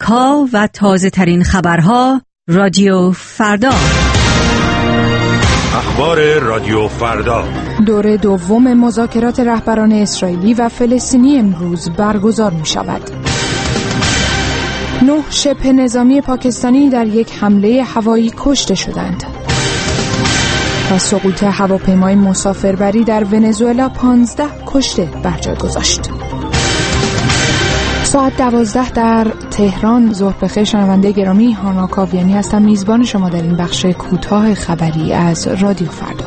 ها و تازه ترین خبرها رادیو فردا. اخبار رادیو فردا. دور دوم مذاکرات رهبران اسرائیلی و فلسطینی امروز برگزار می شود. 9 شبه نظامی پاکستانی در یک حمله هوایی کشته شدند. و سقوط هواپیمای مسافربری در ونزوئلا 15 کشته بر جای گذاشت. ساعت 12 در تهران. ظهر بخیر شنونده گرامی، هانا کاویانی هستم، میزبان شما در این بخش کوتاه خبری از رادیو فردا.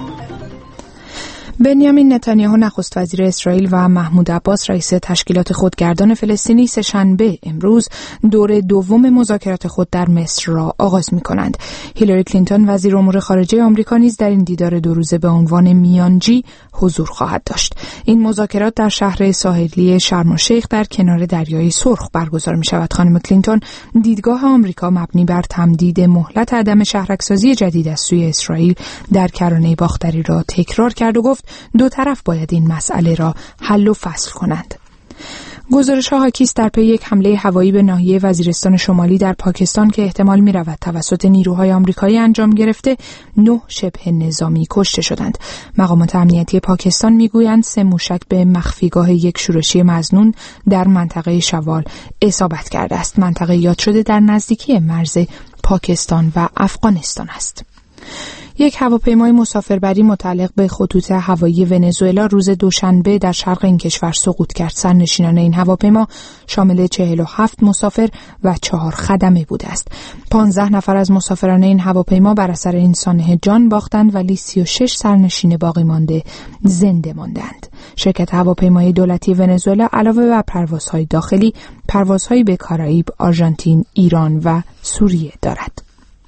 بنیامین نتانیاهو نخست وزیر اسرائیل و محمود عباس رئیس تشکیلات خودگردان فلسطینی سه‌شنبه امروز دور دوم مذاکرات خود در مصر را آغاز می‌کنند. هیلاری کلینتون وزیر امور خارجه آمریکا نیز در این دیدار دو روزه به عنوان میانجی حضور خواهد داشت. این مذاکرات در شهر ساحلی شرم الشیخ در کنار دریای سرخ برگزار می‌شود. خانم کلینتون دیدگاه آمریکا مبنی بر تمدید مهلت عدم شهرک‌سازی جدید از سوی اسرائیل در کرانه باختری را تکرار کرد و گفت دو طرف باید این مسئله را حل و فصل کنند. گزارش‌ها حاکی است در پی یک حمله هوایی به ناحیه وزیرستان شمالی در پاکستان که احتمال می‌رود توسط نیروهای آمریکایی انجام گرفته 9 شبه نظامی کشته شدند. مقامات امنیتی پاکستان می‌گویند 3 موشک به مخفیگاه یک شورشی مظنون در منطقه شوال اصابت کرده است. منطقه یاد شده در نزدیکی مرز پاکستان و افغانستان است. یک هواپیمای مسافربری متعلق به خطوط هوایی ونزوئلا روز دوشنبه در شرق این کشور سقوط کرد. سرنشینان این هواپیما شامل 47 مسافر و 4 خدمه بوده است. 15 نفر از مسافران این هواپیما بر اثر این سانحه جان باختند ولی 36 سرنشین باقی مانده زنده ماندند. شرکت هواپیمایی دولتی ونزوئلا علاوه بر پروازهای داخلی، پروازهایی به کارائیب، آرژانتین، ایران و سوریه دارد.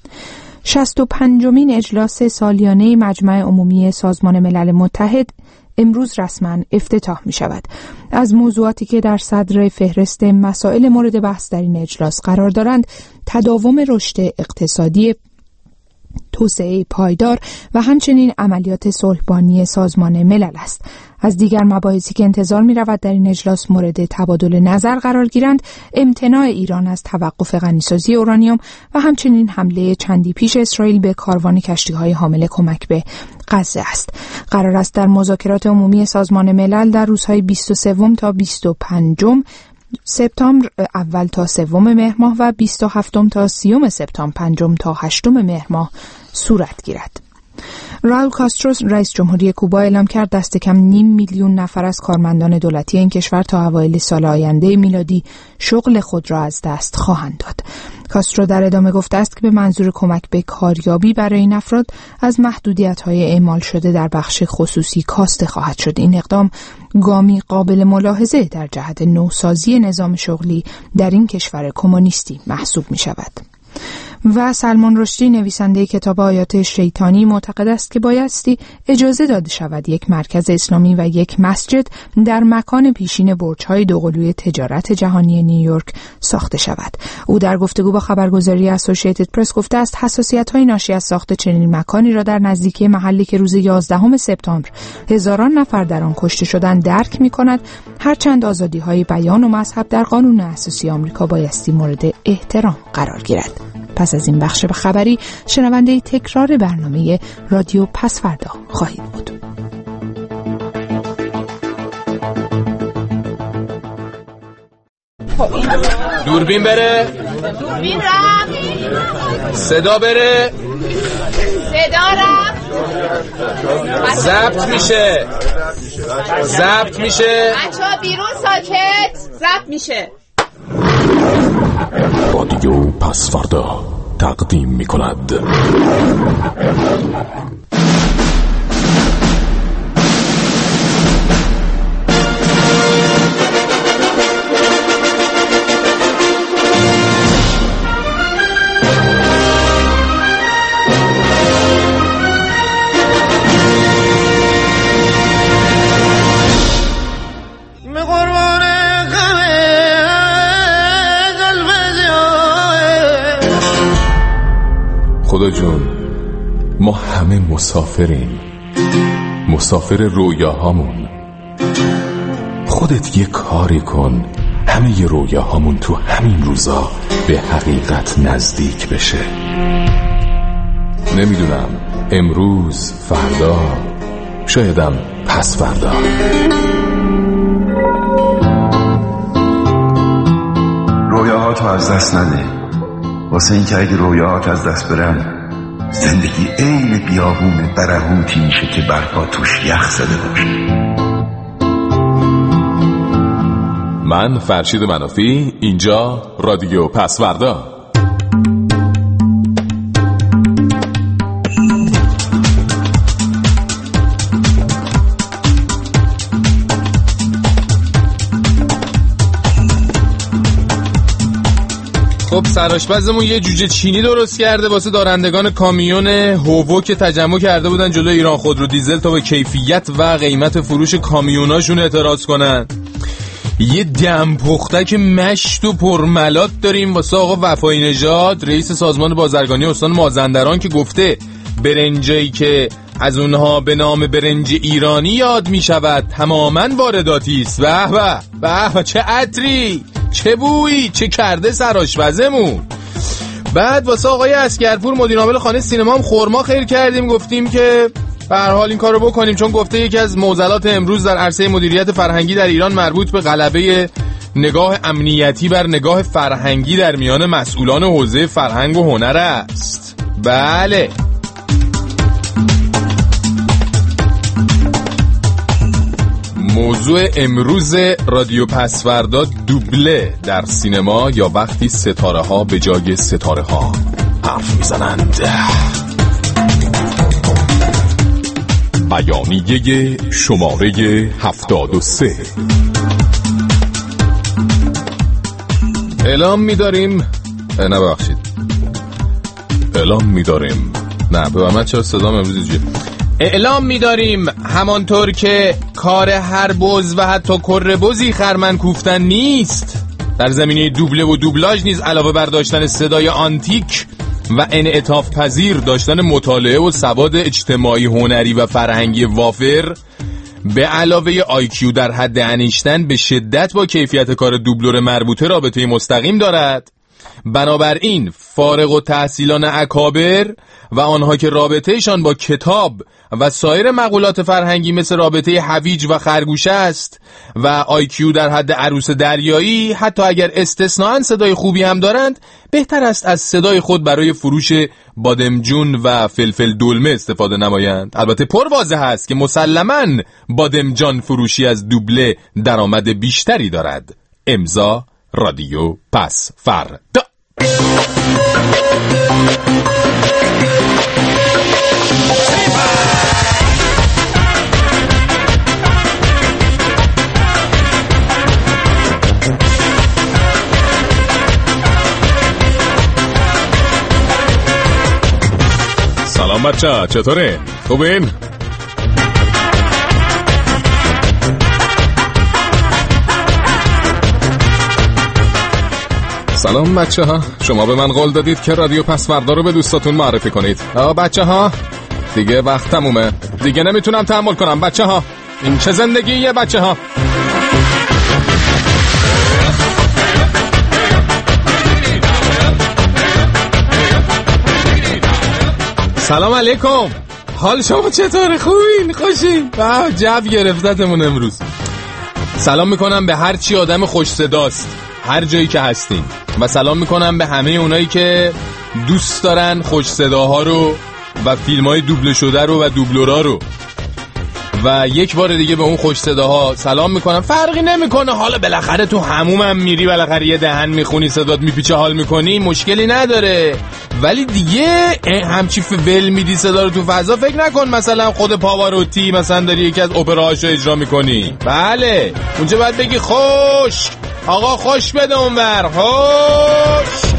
65مین اجلاس سالیانه مجمع عمومی سازمان ملل متحد امروز رسما افتتاح می شود. از موضوعاتی که در صدر فهرست مسائل مورد بحث در این اجلاس قرار دارند، تداوم رشد اقتصادی، توسعه پایدار و همچنین عملیات صلحبانی سازمان ملل است. از دیگر مباحثی که انتظار می رود در این اجلاس مورد تبادل نظر قرار گیرند، امتناع ایران از توقف غنیسازی اورانیوم و همچنین حمله چندی پیش اسرائیل به کاروان کشتی‌های حامل کمک به غزه است. قرار است در مذاکرات عمومی سازمان ملل در روزهای 23 تا 25 سپتامبر اول تا 3 مهر ماه و 27 تا 30 سپتامبر 5 تا 8 مهر ماه صورت گیرد. راول کاسترو رئیس جمهوری کوبا اعلام کرد دست کم 500,000 نفر از کارمندان دولتی این کشور تا اوایل سال آینده میلادی شغل خود را از دست خواهند داد. کاسترو در ادامه گفته است که به منظور کمک به کاریابی برای این افراد از محدودیت‌های اعمال شده در بخش خصوصی کاسته خواهد شد. این اقدام گامی قابل ملاحظه در جهت نوسازی نظام شغلی در این کشور کمونیستی محسوب می‌شود. و سلمان رشدی نویسنده کتاب آیات شیطانی معتقد است که بایستی اجازه داده شود یک مرکز اسلامی و یک مسجد در مکان پیشین برج‌های دوقلوی تجارت جهانی نیویورک ساخته شود. او در گفتگو با خبرگزاری اسوسییتد پرس گفته است حساسیت‌های ناشی از ساخت چنین مکانی را در نزدیکی محلی که روز 11 سپتامبر هزاران نفر در آن کشته شدند درک می‌کند، هرچند آزادی‌های بیان و مذهب در قانون اساسی آمریکا بایستی مورد احترام قرار گیرد. پس از این بخش خبری شنونده تکرار برنامه رادیو پسفردا خواهید بود. دوربین بره، دوربین رفت، صدا بره، صدا رفت، ضبط میشه، ضبط میشه، بچه‌ها بیرون ساکت، ضبط میشه. رادیو پسفردا تقدیم می‌کند. خدا جون، ما همه مسافریم، مسافر رویاهامون. خودت یه کاری کن همه رویاهامون تو همین روزا به حقیقت نزدیک بشه. نمیدونم امروز، فردا، شایدم پس فردا. رویاهاتو از دست نده، واسه این که اگه رویاهات از دست برن زندگی عین بیابون برهوتی میشه که برپا توش یخ زده باشه. من فرشید منافی، اینجا رادیو پسوردا. خب سرآشپزمون یه جوجه چینی درست کرده واسه دارندگان کامیون هوو که تجمع کرده بودن جلوی ایران خودرو دیزل تا به کیفیت و قیمت فروش کامیوناشون اعتراض کنن. یه دم پختک مشت و پرملات داریم واسه آقا وفایی نژاد، رئیس سازمان بازرگانی استان مازندران، که گفته برنجی که از اونها به نام برنج ایرانی یاد می شود تماماً وارداتی است. به به چه عطری، چه بویی، چه کرده سرآشپزمون. بعد واسه آقای اسکرپور مدیر عامل خانه سینما هم خرما خیر کردیم، گفتیم که به هر حال این کارو بکنیم چون گفته یکی از معضلات امروز در عرصه مدیریت فرهنگی در ایران مربوط به غلبه نگاه امنیتی بر نگاه فرهنگی در میان مسئولان حوزه فرهنگ و هنر است. بله. موضوع امروز رادیو پسوردا دوبله در سینما یا وقتی ستاره ها به جای ستاره ها حرف میزنند. بیانیه شماره 73. اعلام می‌داریم اعلام می‌داریم همانطور که کار هر بز و حتی کره بزی خرمن کوفتن نیست، در زمینه دوبله و دوبلاژ نیز علاوه بر داشتن صدای آنتیک و انعطاف پذیر داشتن مطالعه و سواد اجتماعی هنری و فرهنگی وافر به علاوه IQ در حد انیشتن به شدت با کیفیت کار دوبلور مربوطه رابطه مستقیم دارد. بنابراین فارغ التحصیلان اکابر و آنها که رابطهشان با کتاب و سایر مقولات فرهنگی مثل رابطه هویج و خرگوشه است و IQ در حد عروس دریایی، حتی اگر استثناءً صدای خوبی هم دارند، بهتر است از صدای خود برای فروش بادمجون و فلفل دلمه استفاده نمایند. البته پر واضح است که مسلماً بادمجان فروشی از دوبله درآمد بیشتری دارد. امضا رادیو پسوردا. سلام بچه، چطوره؟ خوبین؟ سلام بچه ها، شما به من قول دادید که رادیو پسوردا رو به دوستاتون معرفی کنید. بچه ها دیگه وقت تمومه، دیگه نمیتونم تحمل کنم بچه ها. این چه زندگیه بچه ها؟ سلام علیکم، حال شما چطوره؟ خوبین؟ خوشین؟ جو گرفتتمون امروز. سلام میکنم به هر چی آدم خوش صداست هر جایی که هستین و سلام میکنم به همه اونایی که دوست دارن خوش صداها رو و فیلم‌های دوبله شده رو و دوبلورا رو. و یک بار دیگه به اون خوش صداها سلام میکنم. فرقی نمیکنه حالا بالاخره تو حمومم میری، بالاخره یه دهن میخونی، صدات میپیچه، حال میکنی، مشکلی نداره. ولی دیگه همچی ول میدی صدا رو تو فضا، فکر نکن مثلا خود پاواروتی مثلا داری یکی از اپراهاشو اجرا میکنی. بله اونجا باید بگی خوش آقا، خوش بده اونور، خوش.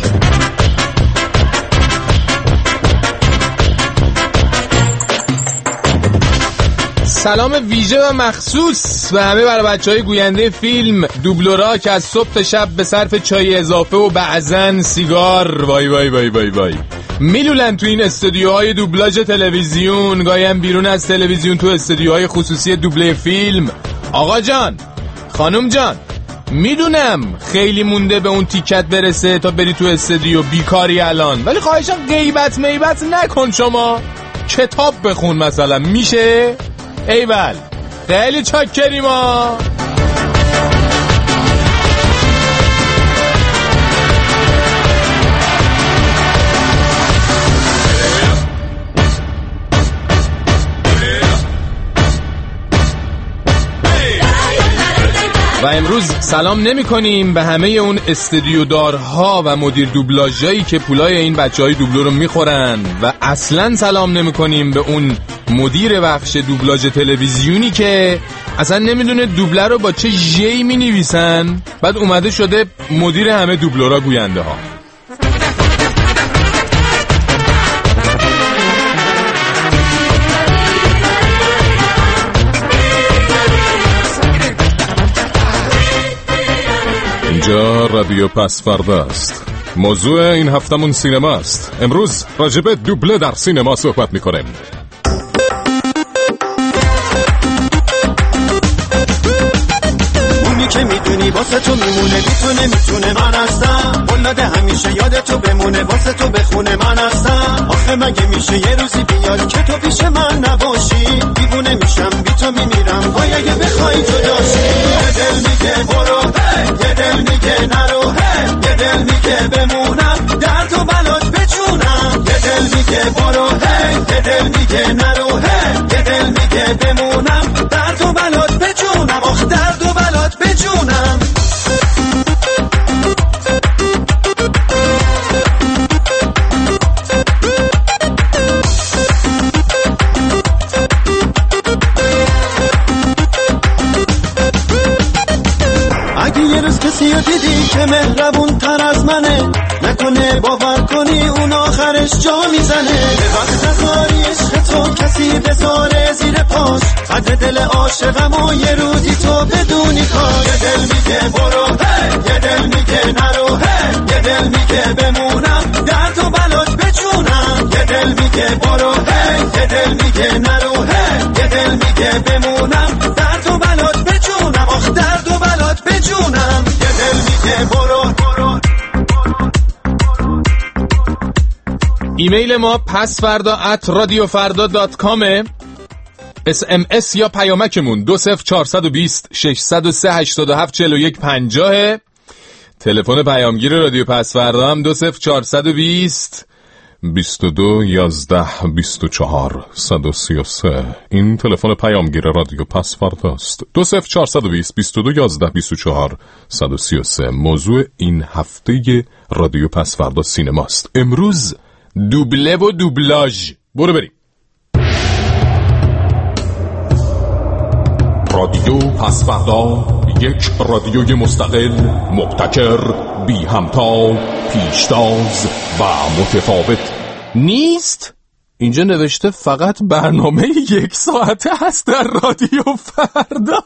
سلام ویژه و مخصوص به همه برای بچهای گوینده فیلم دوبلورا که از صبح تا شب به صرف چای اضافه و بعضن سیگار وای وای وای وای وای میلولن تو این استودیوهای دوبلاژ تلویزیون، گاهی هم بیرون از تلویزیون تو استودیوهای خصوصی دوبله فیلم. آقا جان، خانم جان، میدونم خیلی مونده به اون تیکت برسه تا بری تو استودیو، بیکاری الان، ولی خواهشم غیبت میبت نکن. شما کتاب بخون مثلا، میشه؟ ایول خیلی چاکریم ما. و امروز سلام نمی کنیم به همه اون استودیودارها و مدیر دوبلاژایی که پولای این بچهای دوبلو رو میخورن و اصلا سلام نمی کنیم به اون مدیر بخش دوبلاژ تلویزیونی که اصلا نمیدونه دوبله رو با چه ژی می نویسن، بعد اومده شده مدیر همه دوبلورا گوینده ها. اینجا رادیو پسوردا است. موضوع این هفتمون سینما است. امروز راجب دوبله در سینما صحبت میکنیم. اونی که میدونی واسه تو میمونه، میتونه من هستم. ولده همیشه یاد تو بمونه، واسه تو بخونه من هستم. آخه مگه میشه یه روزی بیاد که تو پیش من نباشی؟ دیوونه میشم بی تو میمیرم، وای اگه بخوای جداشی. یه دل میگه برو، یه دل میگه نرو، یه دل میگه بمونم، درد و بلات بجونم. یه دل میگه برو، یه دل میگه نرو، یه دل میگه بمونم، درد و بلات بجونم. آخ درد و بلات بجونم. اگه یه روز کسی رو دیدی که مهربون تر از منه، نکنه باور کنی اون آخرش جا میزنه. به وقت نذاری عشق تو کسی بذاره زیر پاش، قدر دل عاشقم و یه روزی تو بدونی کاش. یه دل میگه برو، یه دل میگه نرو، یه دل میگه بمونم، درد و بلات بجونم. یه دل میگه برو، یه دل میگه نرو، یه دل میگه بمونم، درد و بلات بجونم. آخ درد و بلات بجونم. یه دل میگه برو. ایمیل ما pasfarda@radiofarda.com. SMS یا پیامکمون 20420 603 87 41 50. تلفن پیامگیر رادیو پسفردا هم 20420 22 11 24 133. این تلفن پیامگیر رادیو پسفردا است. 20420 22 11 24 133. موضوع این هفته رادیو پسفردا سینماست. امروز دوبله و دوبلاژ. برو بریم. رادیو پسفردا، یک رادیوی مستقل، مبتکر، بی همتا، پیشتاز و متفاوت نیست؟ اینجا نوشته فقط برنامه 1 ساعته هست در رادیو فردا.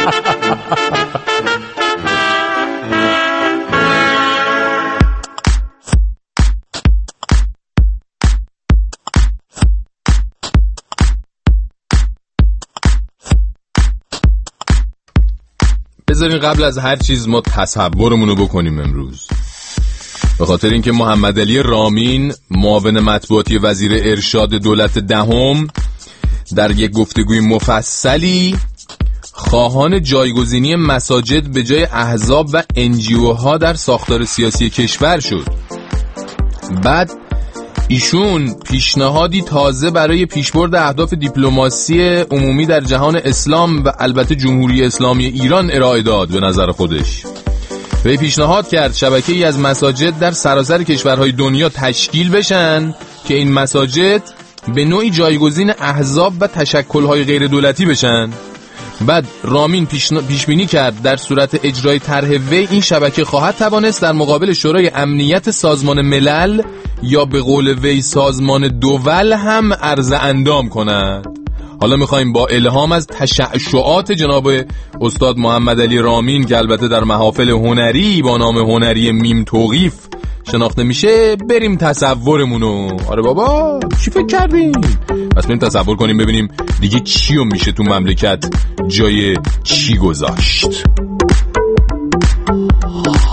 بذارین قبل از هر چیز ما تصورمونو بکنیم امروز. به خاطر اینکه محمد علی رامین، معاون مطبوعاتی وزیر ارشاد دولت دهم، در یک گفتگوی مفصلی خواهان جایگزینی مساجد به جای احزاب و NGO در ساختار سیاسی کشور شد. بعد ایشون پیشنهادی تازه برای پیشبرد اهداف دیپلماسی عمومی در جهان اسلام و البته جمهوری اسلامی ایران ارائه داد. به نظر خودش و پیشنهاد کرد شبکه‌ای از مساجد در سراسر کشورهای دنیا تشکیل بشن که این مساجد به نوعی جایگزین احزاب و تشکل‌های غیر دولتی بشن. بعد رامین پیش بینی کرد در صورت اجرای طرح وی این شبکه خواهد توانست در مقابل شورای امنیت سازمان ملل یا به قول وی سازمان دول هم عرض اندام کند. حالا میخوایم با الهام از تشعشعات جناب استاد محمد علی رامین که البته در محافل هنری با نام هنری میم توقیف شناخته میشه بریم تصورمونو. آره بابا چی فکر کردین؟ پس بریم تصور کنیم ببینیم دیگه چیو میشه تو مملکت جای چی گذاشت.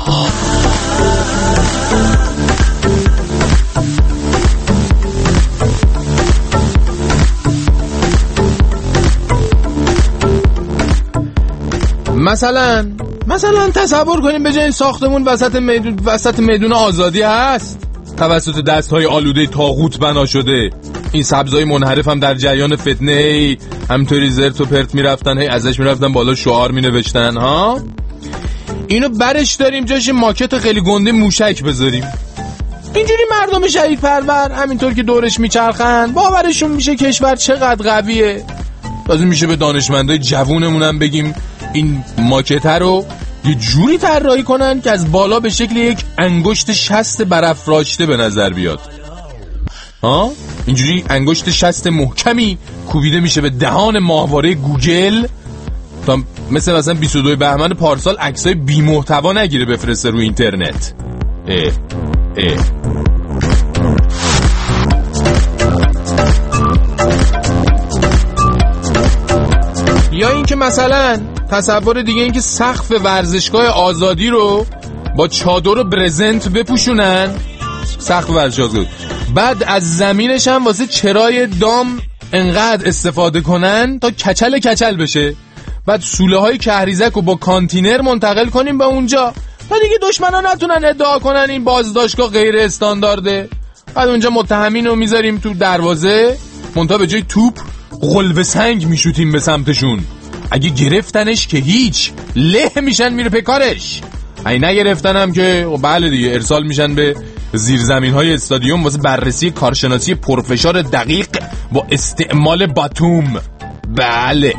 مثلا تصور کنیم به جای ساختمون وسط میدون آزادی هست، توسط دست‌های آلوده طاغوت بنا شده. این سبزای منحرف هم در جریان فتنه همطوری زرت و پرت میرفتن، ازش میرفتن بالا شعار مینوشتن ها. اینو برش داریم جاش ماکت خیلی گنده موشک بذاریم، اینجوری مردم شهید پرور همینطور که دورش میچرخن باورشون میشه کشور چقدر قویه. لازم میشه به دانشمندای جوونمونم بگیم این ماکت رو یه جوری طراحی کنن که از بالا به شکل یک انگشت شست برافراشته به نظر بیاد. ها اینجوری انگشت شست محکمی کوبیده میشه به دهان ماهواره گوگل تا مثلا 22 بهمن پارسال عکسای بی محتوا نگیره بفرسته رو اینترنت. یا اینکه مثلا تصور دیگه این که سقف ورزشگاه آزادی رو با چادر و برزنت بپوشونن، سقف ورزشگاه، بعد از زمینش هم واسه چرای دام انقدر استفاده کنن تا کچل بشه، بعد سوله های کهریزک رو با کانتینر منتقل کنیم به اونجا تا دیگه دشمنا نتونن ادعا کنن این بازداشتگاه غیر استاندارده. بعد اونجا متهمین رو میذاریم تو دروازه، منتها به جای توپ قلب سنگ میشوتیم به سمتشون. اگه گرفتنش که هیچ، له میشن میره پکارش. اگه نگرفتنم که بله دیگه ارسال میشن به زیرزمین‌های استادیوم واسه بررسی کارشناسی پرفشار دقیق با استعمال باتوم. بله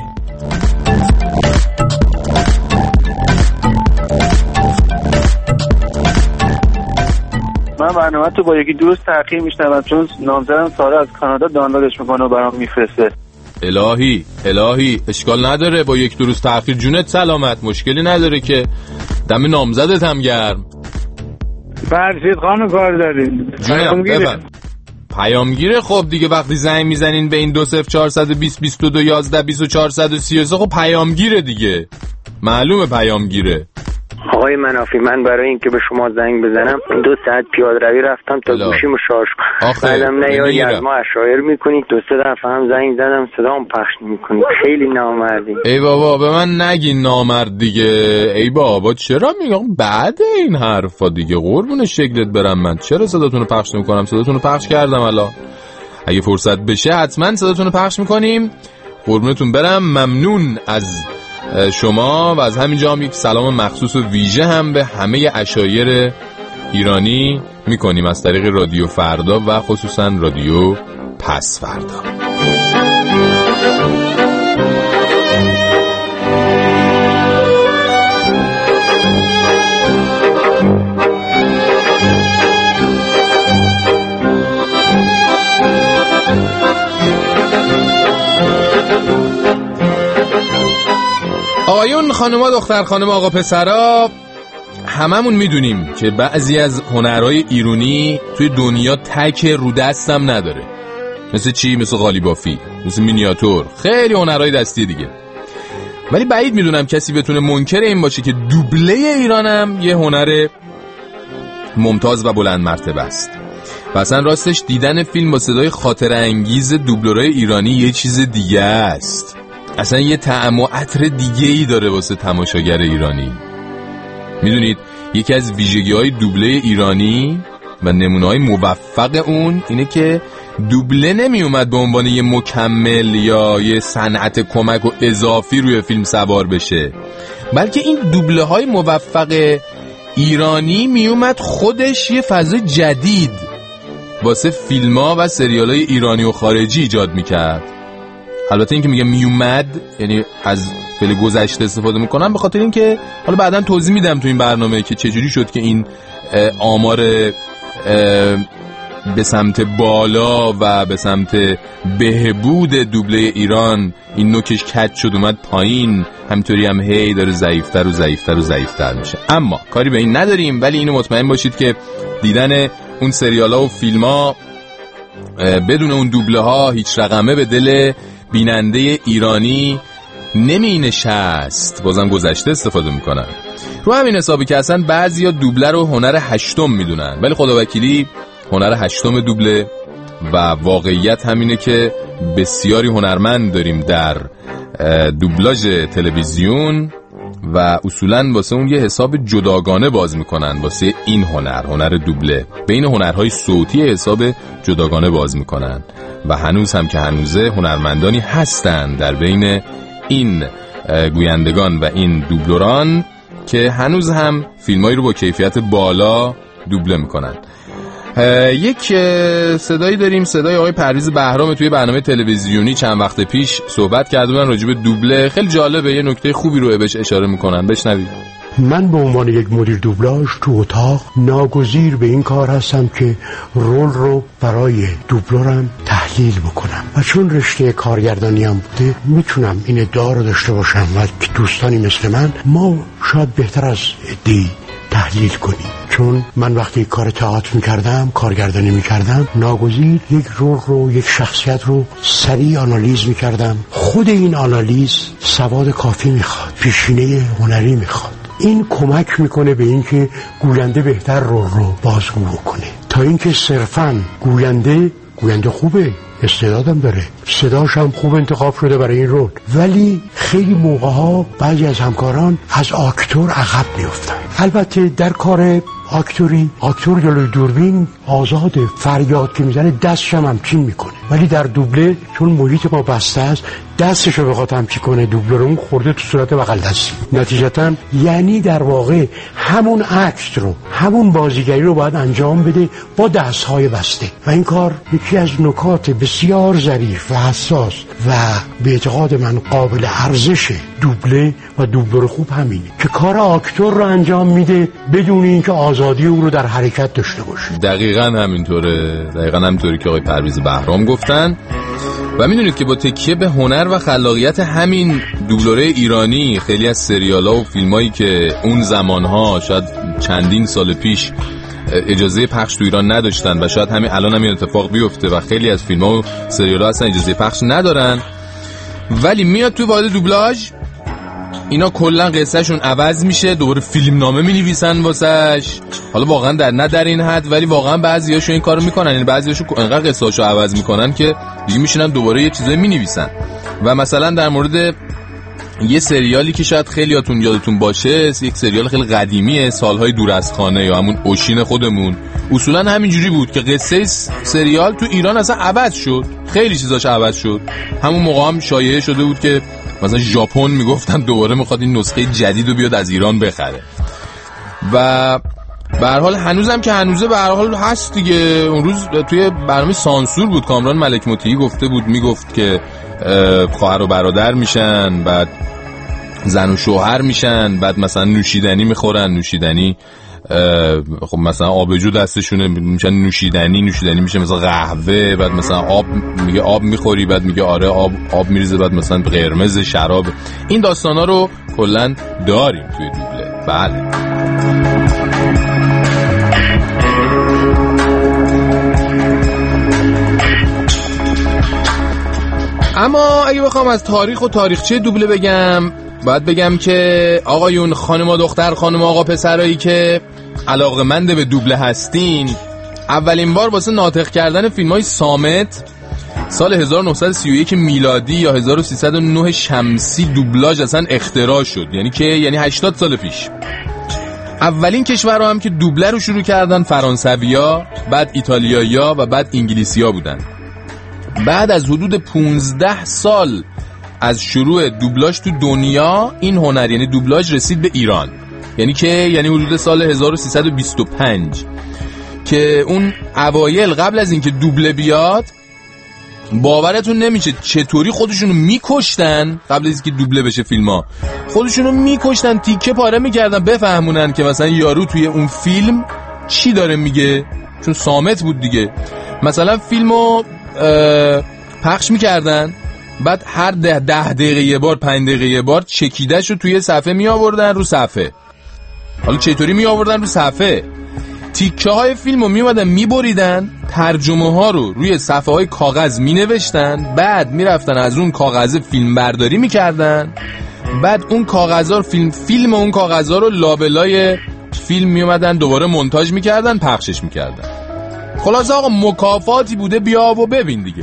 من برنامه تو با یکی دوست تأخیر میشنم چون نامزدم سارا از کانادا دانلودش میکنه و برام میفرسته. الهی اشکال نداره، با یک دو روز تأخیر جونت سلامت، مشکلی نداره که. دم نامزدت هم گرم. فرشید خانو کار دارین پیامگیره. خب دیگه وقتی زنگ میزنین به این 20420 22 11 24 133 خب پیامگیره دیگه، معلومه پیامگیره. آقای منافی، من برای اینکه به شما زنگ بزنم 2 ساعت پیاده روی رفتم تا گوشیمو شارژ کنم. بعدم نیایی از ما اشایر میکنید، 2-3 دفعه هم زنگ زدم صدام پخش میکنید. خیلی نامردی. ای بابا به من نگین نامرد دیگه. ای بابا چرا میگم بعد این حرفا دیگه؟ قربون شکلت برم، من چرا صداتونو پخش نمیکنم؟ صداتونو پخش کردم الان، اگه فرصت بشه حتما صداتونو پخش میکنیم. قربونتون برم، ممنون از شما و از همینجا هم یک سلام مخصوص و ویژه هم به همه عشایر ایرانی میکنیم از طریق رادیو فردا و خصوصا رادیو پس فردا. آقایون، خانوما، دختر خانم، آقا پسرا، هممون میدونیم که بعضی از هنرهای ایرانی توی دنیا تک رو دستم نداره. مثل چی؟ مثل قالیبافی، مثل مینیاتور، خیلی هنرهای دستی دیگه. ولی بعید میدونم کسی بتونه منکر این باشه که دوبله ایرانم یه هنر ممتاز و بلند مرتبه است. و اصلا راستش دیدن فیلم با صدای خاطره انگیز دوبلورای ایرانی یه چیز دیگه است. اصلا یه طعم و عطر دیگه‌ای داره واسه تماشاگر ایرانی. میدونید یکی از ویژگی‌های دوبله ایرانی و نمونه‌های موفق اون اینه که دوبله نمی اومد به عنوان یه مکمل یا یه صنعت کمک و اضافی روی فیلم سوار بشه، بلکه این دوبله‌های موفق ایرانی می اومد خودش یه فضا جدید واسه فیلم‌ها و سریال‌های ایرانی و خارجی ایجاد می‌کرد. البته این که میگم میومد یعنی از فعل گذشته استفاده میکنم، به خاطر این که حالا بعداً توضیح میدم تو این برنامه که چجوری شد که این آمار به سمت بالا و به سمت بهبود دوبله ایران این نوکش کج شد اومد پایین، همینطوری هم هی داره ضعیفتر میشه. اما کاری به این نداریم، ولی اینو مطمئن باشید که دیدن اون سریال‌ها و فیلم‌ها بدون اون دوبله ها هیچ رقمه به دل بیننده ایرانی نمی نشست. بازم گذشته استفاده میکنن. رو همین حسابی که اصلا بعضیا دوبله رو هنر هشتم میدونن، ولی خداوکیلی هنر هشتم دوبله و واقعیت همینه که بسیاری هنرمند داریم در دوبلاژ تلویزیون و اصولاً واسه اون یه حساب جداگانه باز میکنن. واسه این هنر دوبله بین هنرهای صوتی حساب جداگانه باز میکنن و هنوز هم که هنوزه هنرمندانی هستن در بین این گویندگان و این دوبلوران که هنوز هم فیلمایی رو با کیفیت بالا دوبله میکنن. یک صدایی داریم، صدای آقای پرویز بهرام، توی برنامه تلویزیونی چند وقت پیش صحبت کرده بودن راجع به دوبله. خیلی جالبه، یه نکته خوبی رو بهش اشاره میکنن. بشنوید. من به عنوان یک مدیر دوبلاژ تو اتاق ناگزیر به این کار هستم که رول رو برای دوبلورم تحلیل بکنم و چون رشته کارگردانی هم بوده میتونم این ادعا رو داشته باشم و که دوستانی مثل من ما شاید بهتر از ادعی تحلیل کنیم. چون من وقتی کار تئاتر میکردم، کارگردانی میکردم، ناگزیر یک رول رو، یک شخصیت رو سریع آنالیز میکردم. خود این آنالیز سواد کافی میخواد، پیشینه هنری میخواد. این کمک میکنه به این که گوینده بهتر رول رو بازگو کنه تا اینکه صرفاً گوینده خوبه، استعدادم داره، صداش هم خوب انتخاب شده برای این رول، ولی خیلی موقع‌ها بعضی از همکاران از آکتور عقب میافتن. البته در کار آکتور جلوی دوربین آزاده، فریاد که میزنه دستش هم همچین میکنه، ولی در دوبله چون محیط ما بسته است دستشو بخواد همچین کنه دوبلر اون خورده تو صورت بغل دستی. نتیجتاً یعنی در واقع همون اکت رو، همون بازیگری رو باید انجام بده با دستهای بسته و این کار یکی از نکات بسیار ظریف و حساس و به اعتقاد من قابل ارزش دوبله و دوبلر خوب همینه که کار آکتور رو انجام میده بدون اینکه آزادی اون رو در حرکت داشته باشه. دقیقاً همینطوری که آقای پرویز بهرام گفتن. و میدونید که با تکیه به هنر و خلاقیت همین دوبلوره ایرانی خیلی از سریال‌ها و فیلمایی که اون زمانها شاید چندین سال پیش اجازه پخش تو ایران نداشتن و شاید همین الان همین اتفاق بیفته و خیلی از فیلم‌ها و سریال‌ها اصلا اجازه پخش ندارن، ولی میاد تو واحد دوبلاژ اینا کلا قصهشون عوض میشه، دوباره فیلم نامه مینویسن واسش. حالا واقعا در این حد، ولی واقعا بعضیاشو این کارو میکنن، یعنی بعضیاشو انقدر قصه‌اشو عوض میکنن که دیگه میشینن دوباره یه چیزایی مینویسن. و مثلا در مورد یه سریالی که شاید خیلیاتون یادتون باشه، یک سریال خیلی قدیمیه، سالهای دور از خانه یا همون اوشین خودمون، اصولا همینجوری بود که قصه سریال تو ایران اصلا عوض شد، خیلی چیزاش عوض شد. همون موقع هم شایعه شده بود که مثلا ژاپن میگفتن دوباره میخواد این نسخه جدید رو بیاد از ایران بخره. و به هر حال هنوزم که هنوزه به هر حال هست دیگه. اون روز توی برنامه سانسور بود کامران ملک مطیعی گفته بود، میگفت که خواهر و برادر میشن، بعد زن و شوهر میشن، بعد مثلا نوشیدنی میخورن، نوشیدنی خب مثلا آبجو دستشونه میشن نوشیدنی میشه مثلا قهوه، بعد مثلا آب میگه آب میخوری، بعد میگه آره آب میریزه، بعد مثلا قرمز شراب. این داستانا رو کلا داریم توی دوبله. بله. اما اگه بخوام از تاریخ و تاریخچه دوبله بگم، باید بگم که آقایون، خانم و دختر، خانم و آقا پسرایی که علاقه‌مند به دوبله هستین، اولین بار واسه ناطق کردن فیلم‌های صامت سال 1931 میلادی یا 1309 شمسی دوبلاژ اصلا اختراع شد، یعنی 80 سال پیش. اولین کشورها هم که دوبله رو شروع کردن فرانسوی‌ها، بعد ایتالیایی‌ها و بعد انگلیسی‌ها بودن. بعد از حدود 15 سال از شروع دوبلاژ تو دنیا، این هنر یعنی دوبلاژ رسید به ایران، یعنی حدود سال 1325 که اون اوایل قبل از اینکه دوبله بیاد، باورتون نمیشه چطوری خودشونو میکشتن. قبل از اینکه دوبله بشه فیلم‌ها خودشونو میکشتن، تیکه پاره میکردن بفهمونن که مثلا یارو توی اون فیلم چی داره میگه، چون صامت بود دیگه. مثلا فیلمو پخش میکردن، بعد هر 10 دقیقه یه بار 5 دقیقه یه بار چکیده‌شو توی صفحه می آوردن رو صفحه. حالا چطوری می آوردن رو صفحه؟ تیکه های فیلمو می اومدن می بریدن، ترجمه ها رو روی صفحه های کاغذ می نوشتن، بعد می رفتن از اون کاغذ فیلم برداری می کردن، بعد اون کاغذا فیلم اون کاغذا رو لابلای فیلم می اومدن دوباره مونتاژ میکردن، پخشش میکردن. خلاص آقا مکافاتی بوده، بیا و ببین دیگه.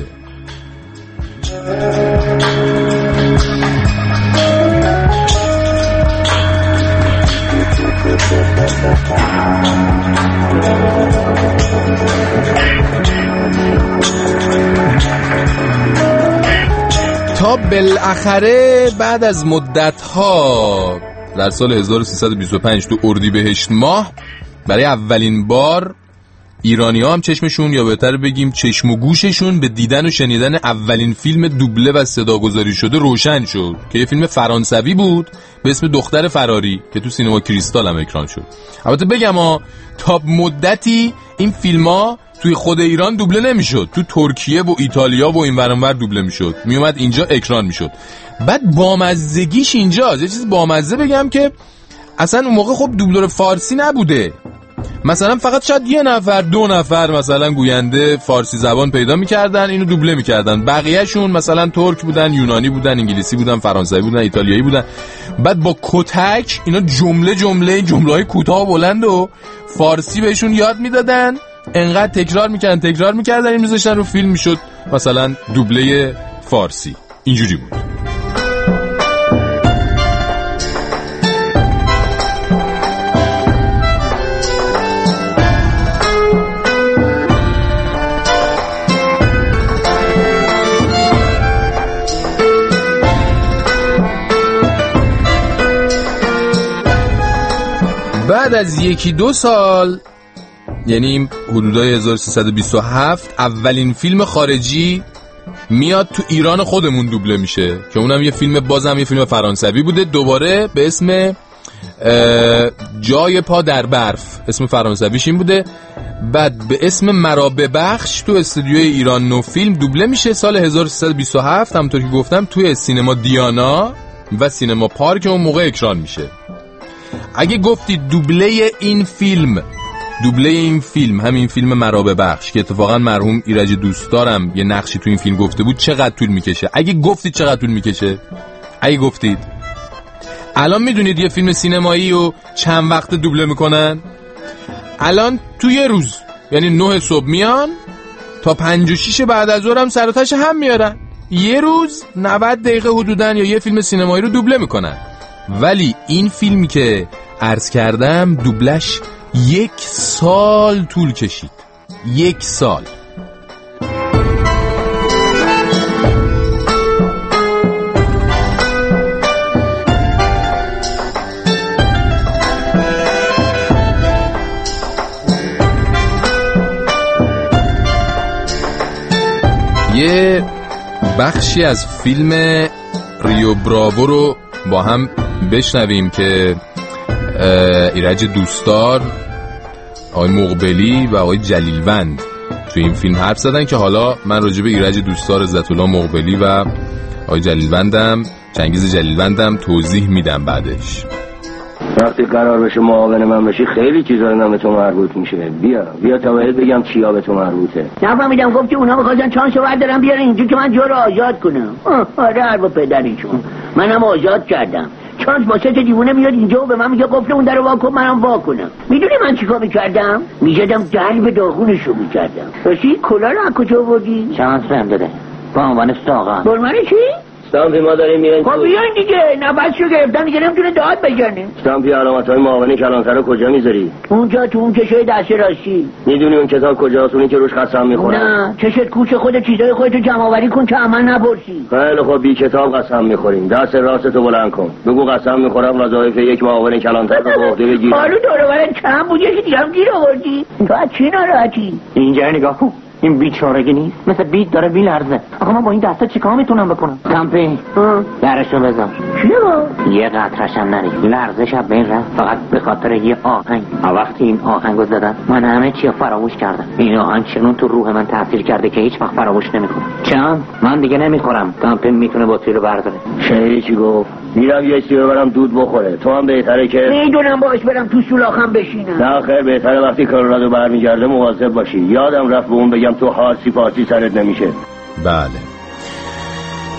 تا بالاخره بعد از مدت‌ها در سال 1325 تو اردیبهشت ماه برای اولین بار ایرانی‌ها هم چشمشون، یا بهتر بگیم چشم و گوششون، به دیدن و شنیدن اولین فیلم دوبله و صداگذاری شده روشن شد که یه فیلم فرانسوی بود به اسم دختر فراری که تو سینما کریستال هم اکران شد. البته بگم تا مدتی این فیلم‌ها توی خود ایران دوبله نمیشد، تو ترکیه و ایتالیا و این ور اون ور دوبله میشد، میومد اینجا اکران میشد. بعد بامزگیش اینجاست، یه چیز بامزه بگم که اصلا اون موقع خب دوبلور فارسی نبوده، مثلا فقط شاید یه نفر دو نفر مثلا گوینده فارسی زبان پیدا میکردن، اینو دوبله میکردن، بقیهشون مثلا ترک بودن، یونانی بودن، انگلیسی بودن، فرانسوی بودن، ایتالیایی بودن. بعد با کتک اینا جمله‌های کوتاه و بلند و فارسی بهشون یاد میدادن، انقدر تکرار میکردن این میذاشتن رو فیلم میشد مثلا دوبله فارسی. اینجوری بود. بعد از 1-2 سال، یعنی حدودای 1327، اولین فیلم خارجی میاد تو ایران خودمون دوبله میشه که اونم یه فیلم فرانسوی بوده، دوباره به اسم جای پا در برف، اسم فرانسویش این بوده. بعد به اسم مرا ببخش تو استودیوی ایران نو فیلم دوبله میشه سال 1327، همونطور که گفتم توی سینما دیانا و سینما پارک اون موقع اکران میشه. اگه گفتی دوبله این فیلم همین فیلم مرا ببخش که اتفاقا مرحوم ایرج دوستدارم یه نقشی تو این فیلم گفته بود، چقدر طول میکشه؟ اگه گفتید الان میدونید یه فیلم سینمایی رو چند وقت دوبله میکنن؟ الان تو یه روز، یعنی 9 صبح میان تا 5 و 6 بعد از ظهر هم سر و تهش هم میارن، یه روز 90 دقیقه حدوداً یا یه فیلم سینمایی رو دوبله میکنن. ولی این فیلمی که عرض کردم دوبلش 1 سال طول کشید. 1 سال. یه بخشی از فیلم ریو براوو رو با هم بشنویم که ایرج دوستدار، آقای مقبلی و آقای جلیلوند تو این فیلم حرف زدن که حالا من راجع به ایرج دوستدار، عزت‌الله مقبلی و آقای چنگیز جلیلوندم توضیح میدم بعدش. وقتی قرار بشه معاون من بشی خیلی چیزا رو به تو مربوط میشه. بیا تا بهت بگم چیا به تو مربوطه. نفهمیدم گفتی اونا می‌خواستن چانسو بردارن بیارن اینجا که من جو رو آزاد کنم. آره عرب پدریشون. منم آزاد کردم. چانس با 3 دیوونه میاد اینجا و به من میگه قفل اون درو وا کن، منم وا کنم. میدونی من چیکار می‌کردم؟ می‌زدم قلب داغونشو می‌کردم. راستی کلا رو از کجا آوردی؟ چانس بهم داده. با عنوان ساقا. برمانی چی؟ استامپی ما داریم میرن. خب بیاین دیگه، نفسشو گرفتن دیگه نمیتونه داد بزنه. استامپی علامت‌های معاون کلانتر رو کجا میذاری؟ اونجا تو اون کشوی دست راستی. میدونی اون کتاب کجاست؟ اونی که روش قسم میخورن؟ نه، چشت کوچ خود چیزای خودتو جمع آوری کن که من نپرسی. خیلی خب، بی کتاب قسم میخوریم. دست راستتو بلند کن. بگو قسم میخورم وظایف یک معاون کلانتر رو به عهده بگیرم. حالا دوربرت کم بود، یکی دیگه هم گیر آوردی. تو از چی ناراحتی؟ اینجا نگاه کن. این بیچارگی نیست، مثل بیت داره میلرزه. آخه من با این دستا چیکار میتونم بکنم؟ کمپی درشو بزن. چرا؟ یه قطرشم نری. لرزش از بین رفت فقط به خاطر یه آهنگ. وقتی این آهنگو زدم من همه چی فراموش کردم. این آهنگ چنون تو روح من تاثیر کرده که هیچ وقت فراموش نمیکنم. چند من دیگه نمیخورم. کمپی میتونه بطری رو برداره. شهری چی گفت؟ میرم یه چیزی برام دود بخوره. تو هم بهتره که میدونم باش برم تو سولاخم بشینم. نه خیر، بهتره وقتی کلرادو برمیگرده مواظب باشی. یادم رفت به اون بگم تو فارسی سرت نمیشه. بله.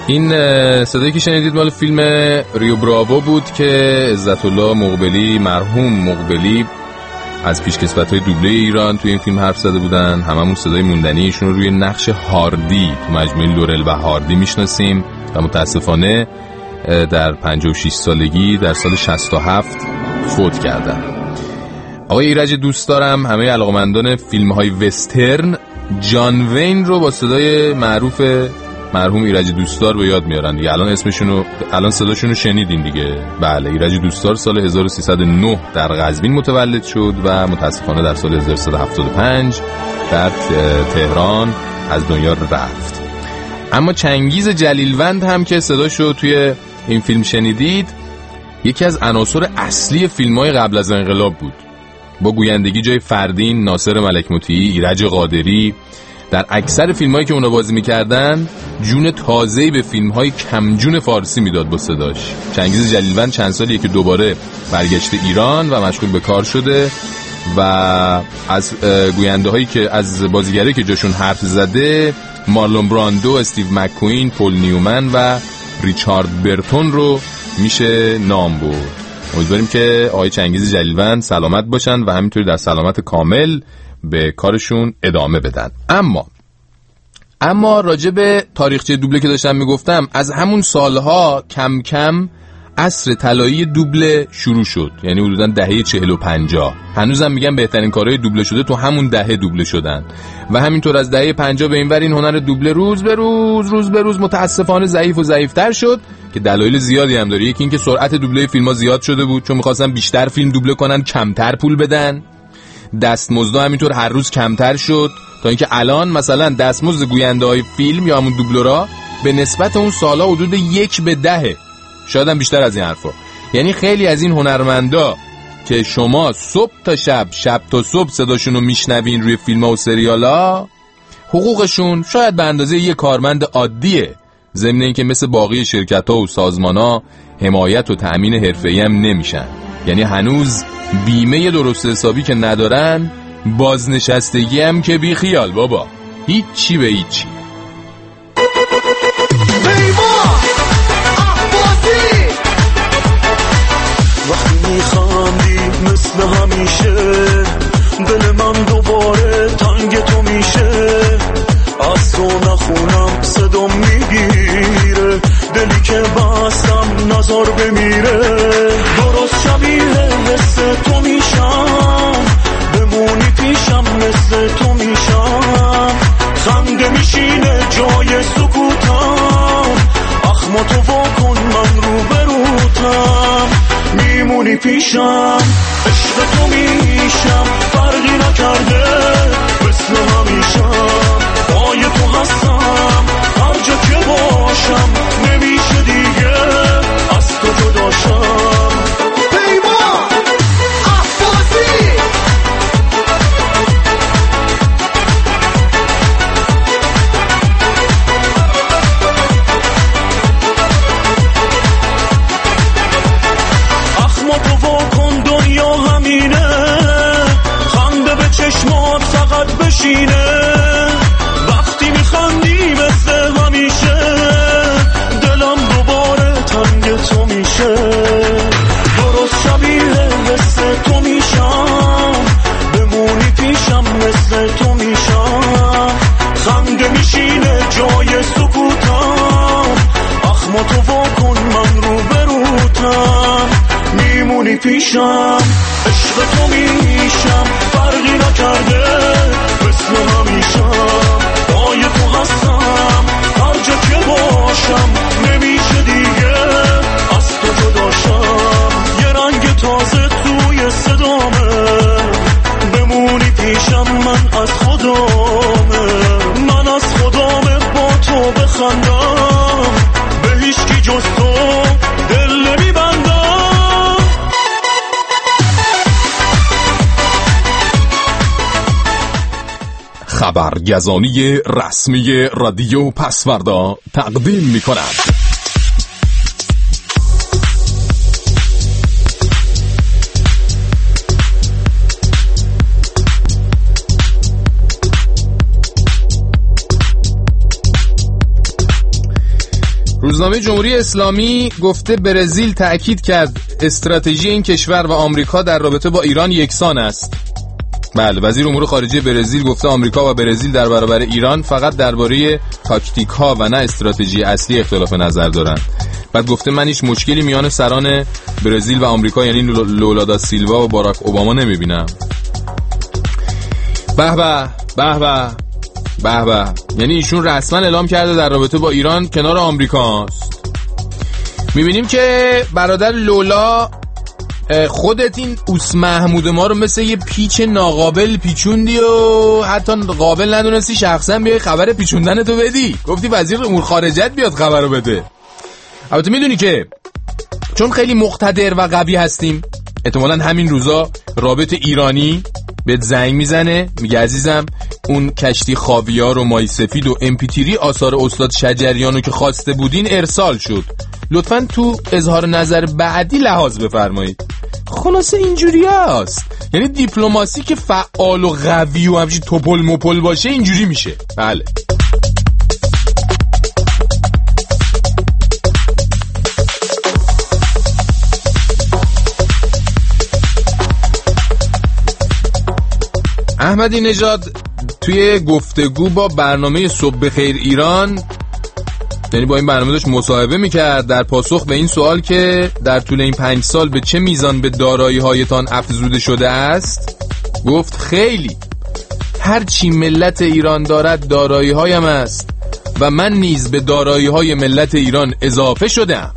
این صدایی که شنیدید مال فیلم ریو براوو بود که عزت الله مقبلی، مرحوم مقبلی، از پیشکسوت‌های دوبله ایران توی این فیلم حرف زده بودن. هممون صدای موندنی ایشون رو روی نقش هاردی تو مجموعه لورل و هاردی میشناسیم و متاسفانه در 56 سالگی در سال 67 فوت کردن. آقای ایرج دوست دارم همه علاقمندان فیلم‌های وسترن جان وین رو با صدای معروف مرحوم ایرج دوستدار به یاد میارن دیگه. الان صداشون رو شنیدین دیگه. بله، ایرج دوستدار سال 1309 در قزوین متولد شد و متاسفانه در سال 1375 در تهران از دنیا رفت. اما چنگیز جلیلوند هم که صداشو توی این فیلم شنیدید یکی از عناصر اصلی فیلم‌های قبل از انقلاب بود، با گویندگی جای فردین، ناصر ملک مطیعی، ایرج قادری. در اکثر فیلم‌هایی که اونا بازی می‌کردن جون تازه‌ای به فیلم‌های کمجون فارسی میداد با صداش. چنگیز جلیلوند چند سالیه که دوباره برگشته ایران و مشغول به کار شده و از گوینده‌هایی که از بازیگرایی که جاشون حرف زده مارلون براندو، استیو مک‌کوین، پول نیومن و ریچارد برتون رو میشه نام برد. امیدواریم که آقای چنگیز جلیلوند سلامت باشن و همینطوری در سلامت کامل به کارشون ادامه بدن. اما راجع به تاریخچه دوبله که داشتم میگفتم، از همون سالها کم کم عصر طلایی دوبله شروع شد، یعنی حدوداً دهه 40 و 50. هنوزم میگم بهترین کارهای دوبله شده تو همون دهه دوبله شدن و همینطور از دهه 50 به این ور این هنر دوبله روز به روز متاسفانه ضعیف و ضعیفتر شد که دلایل زیادی هم داره. یکی این که سرعت دوبله فیلم‌ها زیاد شده بود چون می‌خواستن بیشتر فیلم دوبله کنن، کمتر پول بدن. دستمزد همینطور هر روز کمتر شد تا اینکه الان مثلا دستمزد گوینده‌های فیلم یا همون دوبلورها به نسبت اون سالا حدود 1/10، شاید هم بیشتر از این حرفا. یعنی خیلی از این هنرمندا که شما صبح تا شب تا صبح صداشون رو میشنوین روی فیلم‌ها و سریال‌ها، حقوقشون شاید به اندازه یه کارمند عادیه، ضمن اینکه مثل باقی شرکت‌ها و سازمان‌ها حمایت و تأمین حرفه‌ای هم نمیشن. یعنی هنوز بیمه درست حسابی که ندارن، بازنشستگی هم که بی خیال بابا، هیچی به هیچی. وقتی میخندی مثل همیشه دل من دوباره تنگ تو میشه، از تو نخونم صدا میگیره، دلی که بستم نظر بمیره، درست شبیه مثل تو میشم، بمونی پیشم مثل تو میشم، خنده میشینه جای سکوتم، اخماتو واکن من رو بروتم، میمونی پیشم عشق تو میشم، فرقی نکرده مثل همیشم، پای تو هستم هر جا که باشم، نمیشه دیگه از تو جداشم. پیمان احفاظی اخماتو واکن، دنیا همینه، خنده به چشمات فقط بشینه، وقتی میخندی مثل همیشه، دلم دوباره تنگ تو میشه، درست شبیه مثل تو میشم، بمونی پیشم مثل تو میشم، خنده میشینه جای سکوتم، اخماتو واکن من رو بروتم، میمونی پیشم عشق تو میشم، فرقی نکرده مثل همیشم، پای تو هستم هر جا که باشم، نمیشه دیگه از تو جداشم، یه رنگ تازه توی صدامه، بمونی پیشم من از خدامه، من از خدامه با تو بخندم، به هیچکی جز تو دل نمیبندم. خبرگزانی رسمی رادیو پسوردا تقدیم می کند. روزنامه جمهوری اسلامی گفته برزیل تأکید کرد استراتژی این کشور و آمریکا در رابطه با ایران یکسان است. بله، وزیر امور خارجه برزیل گفته آمریکا و برزیل در برابر ایران فقط درباره تاکتیک ها و نه استراتژی اصلی اختلاف نظر دارند. بعد گفته من هیچ مشکلی میان سران برزیل و آمریکا یعنی لولا دا سیلوا و باراک اوباما نمیبینم. به به به به به به، یعنی ایشون رسما اعلام کرده در رابطه با ایران کنار آمریکاست. میبینیم که برادر لولا خودت این اوس محمود ما رو مثل یه پیچ ناقابل پیچوندی و حتی قابل ندونستی شخصا بیای خبر پیچوندن تو بدی. گفتی وزیر امور خارجت بیاد خبر رو بده. البته میدونی که چون خیلی مقتدر و قوی هستیم احتمالاً همین روزا رابط ایرانی بهت زنگ میزنه میگه عزیزم اون کشتی خاویار و مای سفید و امپیتیری آثار استاد شجریانو که خواسته بودین ارسال شد، لطفاً تو اظهار نظر بعدی لحاظ بفرمایید. خلاصه اینجوری هست، یعنی دیپلماسی که فعال و قوی و همچین توپل مپل باشه اینجوری میشه. بله. احمدی نژاد توی گفتگو با برنامه صبح بخیر ایران، یعنی با این برنامه داشت مصاحبه میکرد، در پاسخ به این سوال که در طول این 5 سال به چه میزان به دارایی هایتان افزوده شده است گفت خیلی، هر چی ملت ایران دارد دارایی هایم است و من نیز به دارایی های ملت ایران اضافه شدم.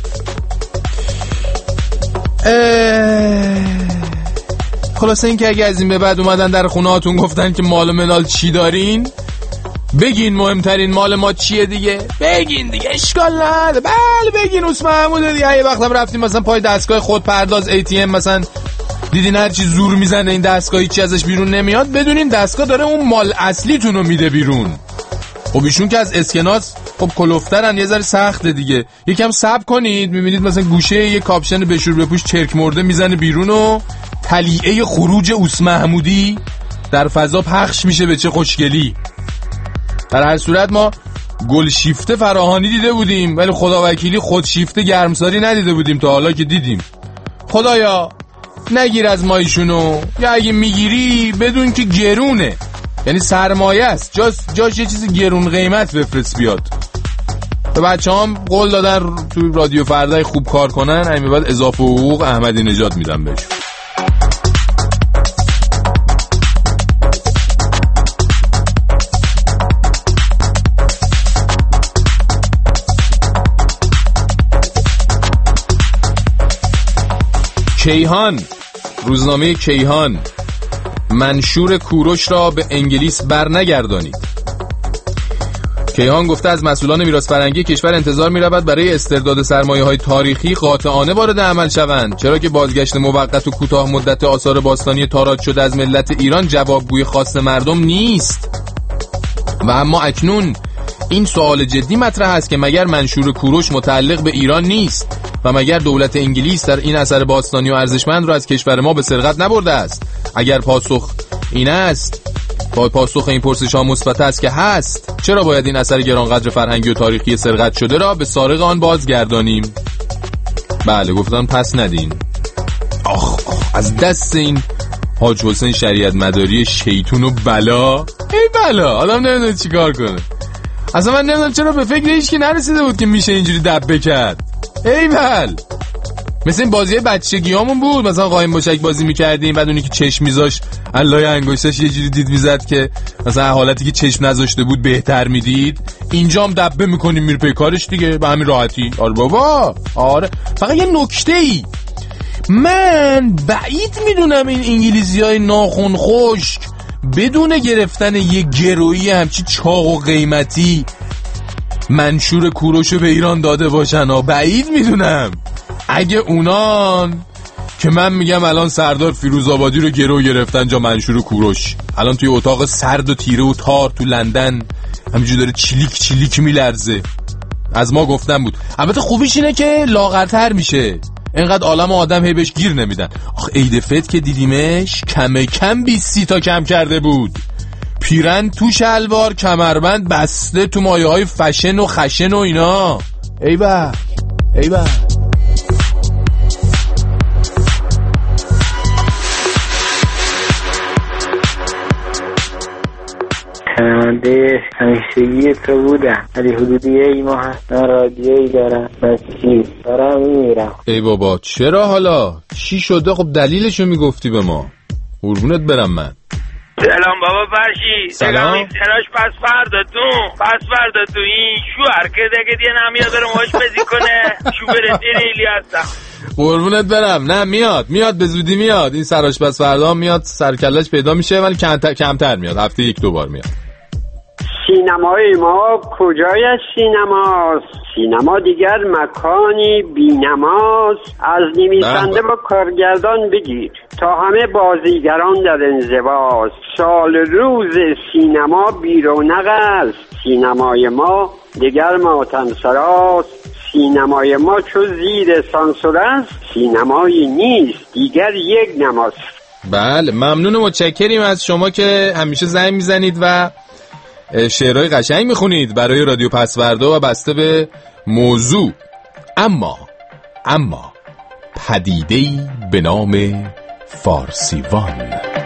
خلاصه این که اگه از این به بعد اومدن در خونه هاتون گفتن که مال و منال چی دارین، بگین مهمترین مال ما چیه دیگه، بگین دیگه، اشکال نداره. بله بگین اوس محمود دیگه. یه وقتم رفتیم مثلا پای دستگاه خودپرداز ATM مثلا دیدین هر چی زور میزنه این دستگاه هیچی ازش بیرون نمیاد، بدونین دستگاه داره اون مال اصلیتون رو میده بیرون. خب ایشون که از اسکناس خب کلوفترن، یه ذره سخته دیگه، یکم صبر کنید میبینید مثلا گوشه یه کاپشن بشور بپوش چرک مرده میزنه بیرون و طلیعه خروج اوس محمودی در فضا پخش میشه. به چه خوشگلی. در هر صورت ما گل شیفته فراهانی دیده بودیم ولی خداوکیلی خود شیفته گرمساری ندیده بودیم تا حالا که دیدیم. خدایا نگیر از ما ایشونو، یا اگه میگیری بدون که گرونه، یعنی سرمایه است، جاش یه چیزی گرون قیمت بفرست بیاد. به بچه هم قول دادن تو رادیو فردای خوب کار کنن، همین بعد اضافه حقوق احمدی نژاد میدن بهش. کیهان، روزنامه کیهان، منشور کوروش را به انگلیس برنگردانید. کیهان گفته از مسئولان میراث فرهنگی کشور انتظار می‌رود برای استرداد سرمایه‌های تاریخی قاطعانه وارد عمل شوند، چرا که بازگشت موقت و کوتاه مدت آثار باستانی تاراج شده از ملت ایران جوابگوی خواست مردم نیست. و اما اکنون این سوال جدی مطرح است که مگر منشور کوروش متعلق به ایران نیست و مگر دولت انگلیس در این اثر باستانی و ارزشمند را از کشور ما به سرقت نبرده است؟ اگر پاسخ این است، با پاسخ این پرسش ها مثبت است که هست، چرا باید این اثر گرانقدر فرهنگی و تاریخی سرقت شده را به سارق آن بازگردانیم؟ بله گفتن پس ندین. آخ از دست این حاج حسین شریعت مداری شیطون و بلا، ای بلا، آدم نمیدونه چی کار کنه. اصلا من نمیدونم چرا به فکر هیچ کی نرسیده بود که میشه اینجوری دبه کرد. ای بل، مثل این بازی بچگیامون بود، مثلا قایم باشک بازی میکردیم بعد اونی که چشم میذاش الله انگشتش یه جوری دید میزد که مثلا حالتی که چشم نذاشته بود بهتر میدید. اینجا هم دبه میکنیم میره پی کارش دیگه به همین راحتی. آره بابا، آره. فقط یه نکته ای، من بعید میدونم این انگلیسیای ناخن خشک بدون گرفتن یه گرویی همچی چاق و قیمتی منشور کوروشو به ایران داده باشن. بعید میدونم. اگه اونان که من میگم الان سردار فیروزآبادی رو گرو گرفتن جا منشور کوروش، الان توی اتاق سرد و تیره و تار تو لندن همینجوری داره چلیک چلیک میلرزه. از ما گفتن بود. البته خوبیش اینه که لاغرتر میشه، اینقدر عالم آدم هی بهش گیر نمیدن. آخ عید فت که دیدیمش کم 20 تا کم کرده بود، پیرن تو شلوار، کمربند بسته تو مایه های فشن و خشن و اینا. ایبا شنونده همیشگی تو بودم، ولی حدودی ای ماه هست رادیویی دارم بسی دارم میمیرم. ای بابا چرا حالا؟ چی شده؟ خب دلیلشو میگفتی به ما. قربونت برم من. سلام بابا فرشی. سلام. تراش پس فردا تو این شوهر که دیگه نمیاد برم هاش بزی کنه. شوبر دیلی هستم. قربونت برم. نه میاد به زودی میاد. این سراش پس فردا میاد، سرکلش پیدا میشه ولی کمتر میاد. هفته 1-2 بار میاد. سینمای ما کجای سینماست؟ سینما دیگر مکانی بینماست. از نویسنده با کارگردان بگیر تا همه بازیگران در انزواست. سال روز سینما بیرونق است. سینمای ما دیگر ماتم سراست. سینمای ما چو زیر سانسور است. سینمایی نیست دیگر یک نماست. بله ممنون و متشکریم از شما که همیشه زنگ میزنید و شعرهای قشنگ میخونید برای رادیو پسوردا و بسته به موضوع. اما پدیده‌ای به نام فارسیوان.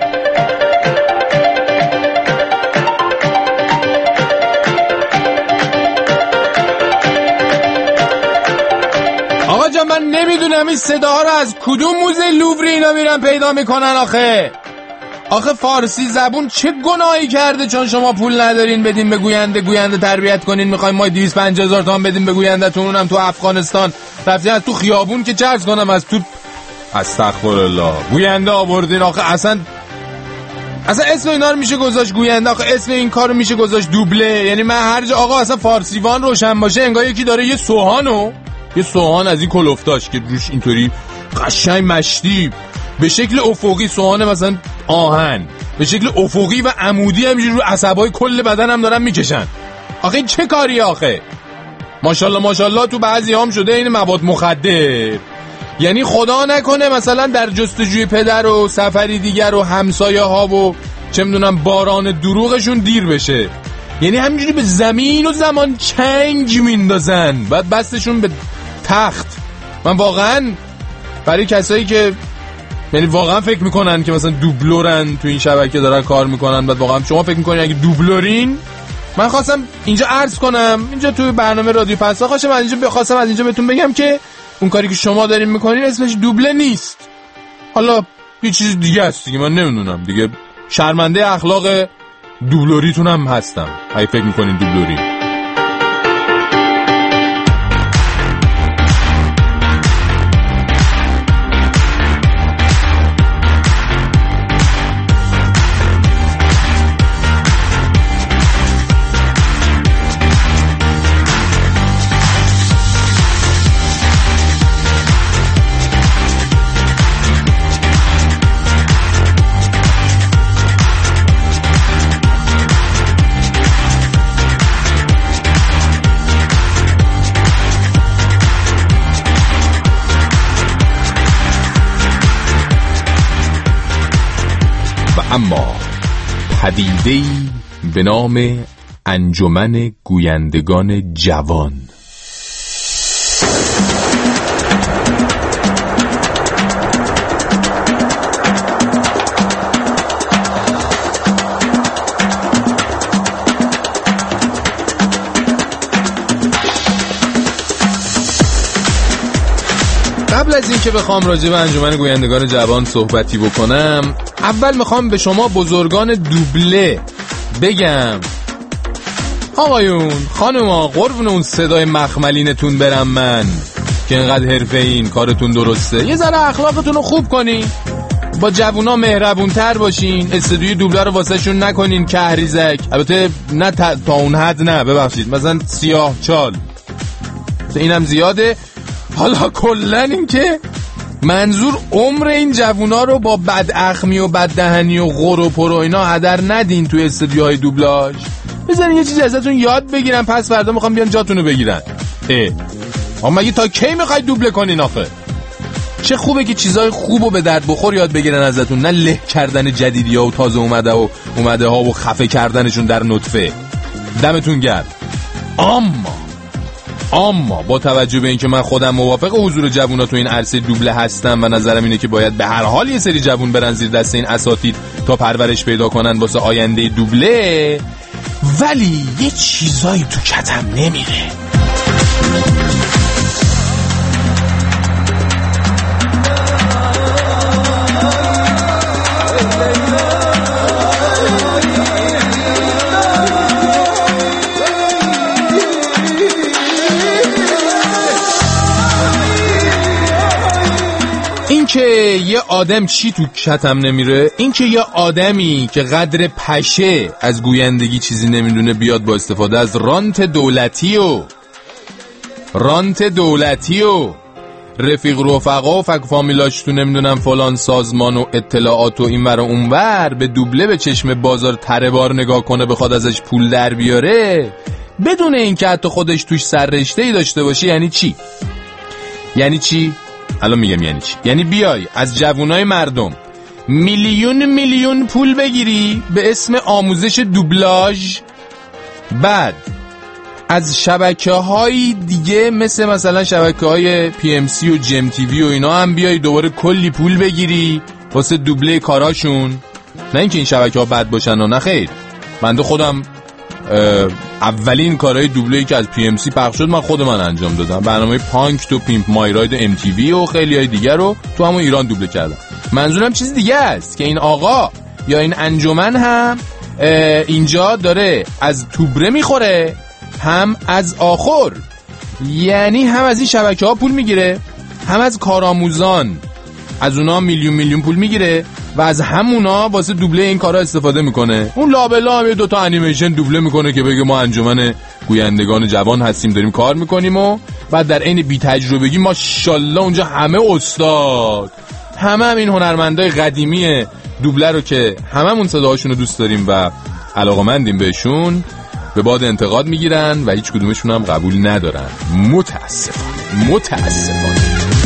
آقا جان من نمیدونم این صداها رو از کدوم موزه لوور اینا میرن پیدا میکنن. آخه فارسی زبون چه گناهی کرده چون شما پول ندارین بدین به گوینده تربیت کنین؟ میخوایم ما 250,000 تومان بدیم به گوینده‌تون، اونم تو افغانستان. رفتین از تو خیابون که چرز کنم از تو استغفرالله گوینده آوردین. آخه اصلا اسم اینا رو میشه گذاشت گوینده؟ آخه اسم این کارو میشه گذاشت دوبله؟ یعنی من هر جا آقا اصلا فارسیوان روشن باشه انگار یکی داره یه سوهان از این کلفتاش که روش اینطوری قشنگ مشتی به شکل افقی، سوهان مثلا آهن به شکل افقی و عمودی همینجوری رو عصبای کل بدن هم دارن میکشن. آخه این چه کاریه آخه؟ ماشاءالله تو بعضی هم شده این مواد مخدر. یعنی خدا نکنه مثلا در جستجوی پدر و سفری دیگر و همسایه ها و چه میدونم باران دروغشون دیر بشه. یعنی همینجوری به زمین و زمان چنگ میندازن بعد بستشون به تخت. من واقعا برای کسایی که یعنی واقعا فکر میکنن که مثلا دوبلورن تو این شبکه دارن کار میکنن، بعد واقعا شما فکر میکنین اگه دوبلورین، من خواستم اینجا عرض کنم، اینجا توی برنامه رادیو پسا خواستم از اینجا بهتون بگم که اون کاری که شما دارین میکنین اسمش دوبله نیست. حالا یه چیز دیگه است دیگه، من نمیدونم دیگه. شرمنده اخلاق دوبلوریتون هم هستم اگه فکر میکنین دوبلوری. اما پدیده‌ای به نام انجمن گویندگان جوان. قبل از این که بخوام راجع به انجمن گویندگان جوان صحبتی بکنم، اول میخوام به شما بزرگان دوبله بگم آقایون خانوما قربون اون صدای مخملینتون برم من که اینقدر حرفه‌این کارتون درسته، یه ذره اخلاقتون رو خوب کنین، با جوونا مهربونتر باشین، استودیوی دوبله رو واسه شون نکنین کهریزک. البته نه تا اون حد نه، ببخشید، مثلا سیاه چال اینم زیاده. حالا کلن این که منظور عمر این جوونا رو با بداخمی و بددهنی و غر و پر و اینا هدر ندین توی استودیوهای دوبلاژ. بذارین یه چیزی ازتون یاد بگیرن، پس فردا میخوام بیان جاتونو بگیرن. اما مگه تا کی میخوای دوبله کنین آخه؟ چه خوبه که چیزای خوبو به درد بخور یاد بگیرن ازتون، نه له کردن جدیدیا و تازه اومده ها و خفه کردنشون در نطفه. دمتون گرم. اما اما با توجه به اینکه من خودم موافق حضور جوونا تو این عرصه دوبله هستم و نظرم اینه که باید به هر حال یه سری جوون برن زیر دست این اساتید تا پرورش پیدا کنن واسه آینده دوبله، ولی یه چیزایی تو کتم نمیره. این که یه آدم چی تو کتم نمیره، این که یه آدمی که قدر پشه از گویندگی چیزی نمیدونه بیاد با استفاده از رانت دولتی و رفیق رفقا و فک فامیلاش تو نمیدونم فلان سازمان و اطلاعات و این ور و اون ور به دوبله به چشم بازار تره بار نگاه کنه بخواد ازش پول در بیاره بدون این که حتی خودش توش سررشته‌ای داشته باشه. یعنی چی؟ الان میگم یعنی چی. یعنی بیای از جوانای مردم میلیون پول بگیری به اسم آموزش دوبلاژ، بعد از شبکه‌های دیگه مثلا شبکه‌های PMC و جم تیوی و اینا هم بیای دوباره کلی پول بگیری واسه دوبله کاراشون. نه اینکه این شبکه‌ها بد باشن و نه خیر، بنده خودم اولین کارهای دوبله‌ای که از PMC پخش شد من خود من انجام دادم. برنامه پانک تو پیمپ مایراید MTV و خیلی های دیگر رو تو همون ایران دوبله کردم. منظورم چیز دیگه است که این آقا یا این انجمن هم اینجا داره از توبره میخوره هم از آخر، یعنی هم از این شبکه ها پول میگیره هم از کارآموزان از اونا میلیون پول میگیره و از همونا واسه دوبله این کارا استفاده میکنه. اون لابلا هم یه دوتا انیمیشن دوبله میکنه که بگه ما انجمن گویندگان جوان هستیم داریم کار میکنیم و بعد در عین بی تجربگی ماشاءالله اونجا همه استاد همه این هنرمندای قدیمی دوبله رو که هممون صداهاشون رو دوست داریم و علاقه‌مندیم بهشون به باد انتقاد میگیرن و هیچ کدومشون هم قبول ندارن. متاسفانه.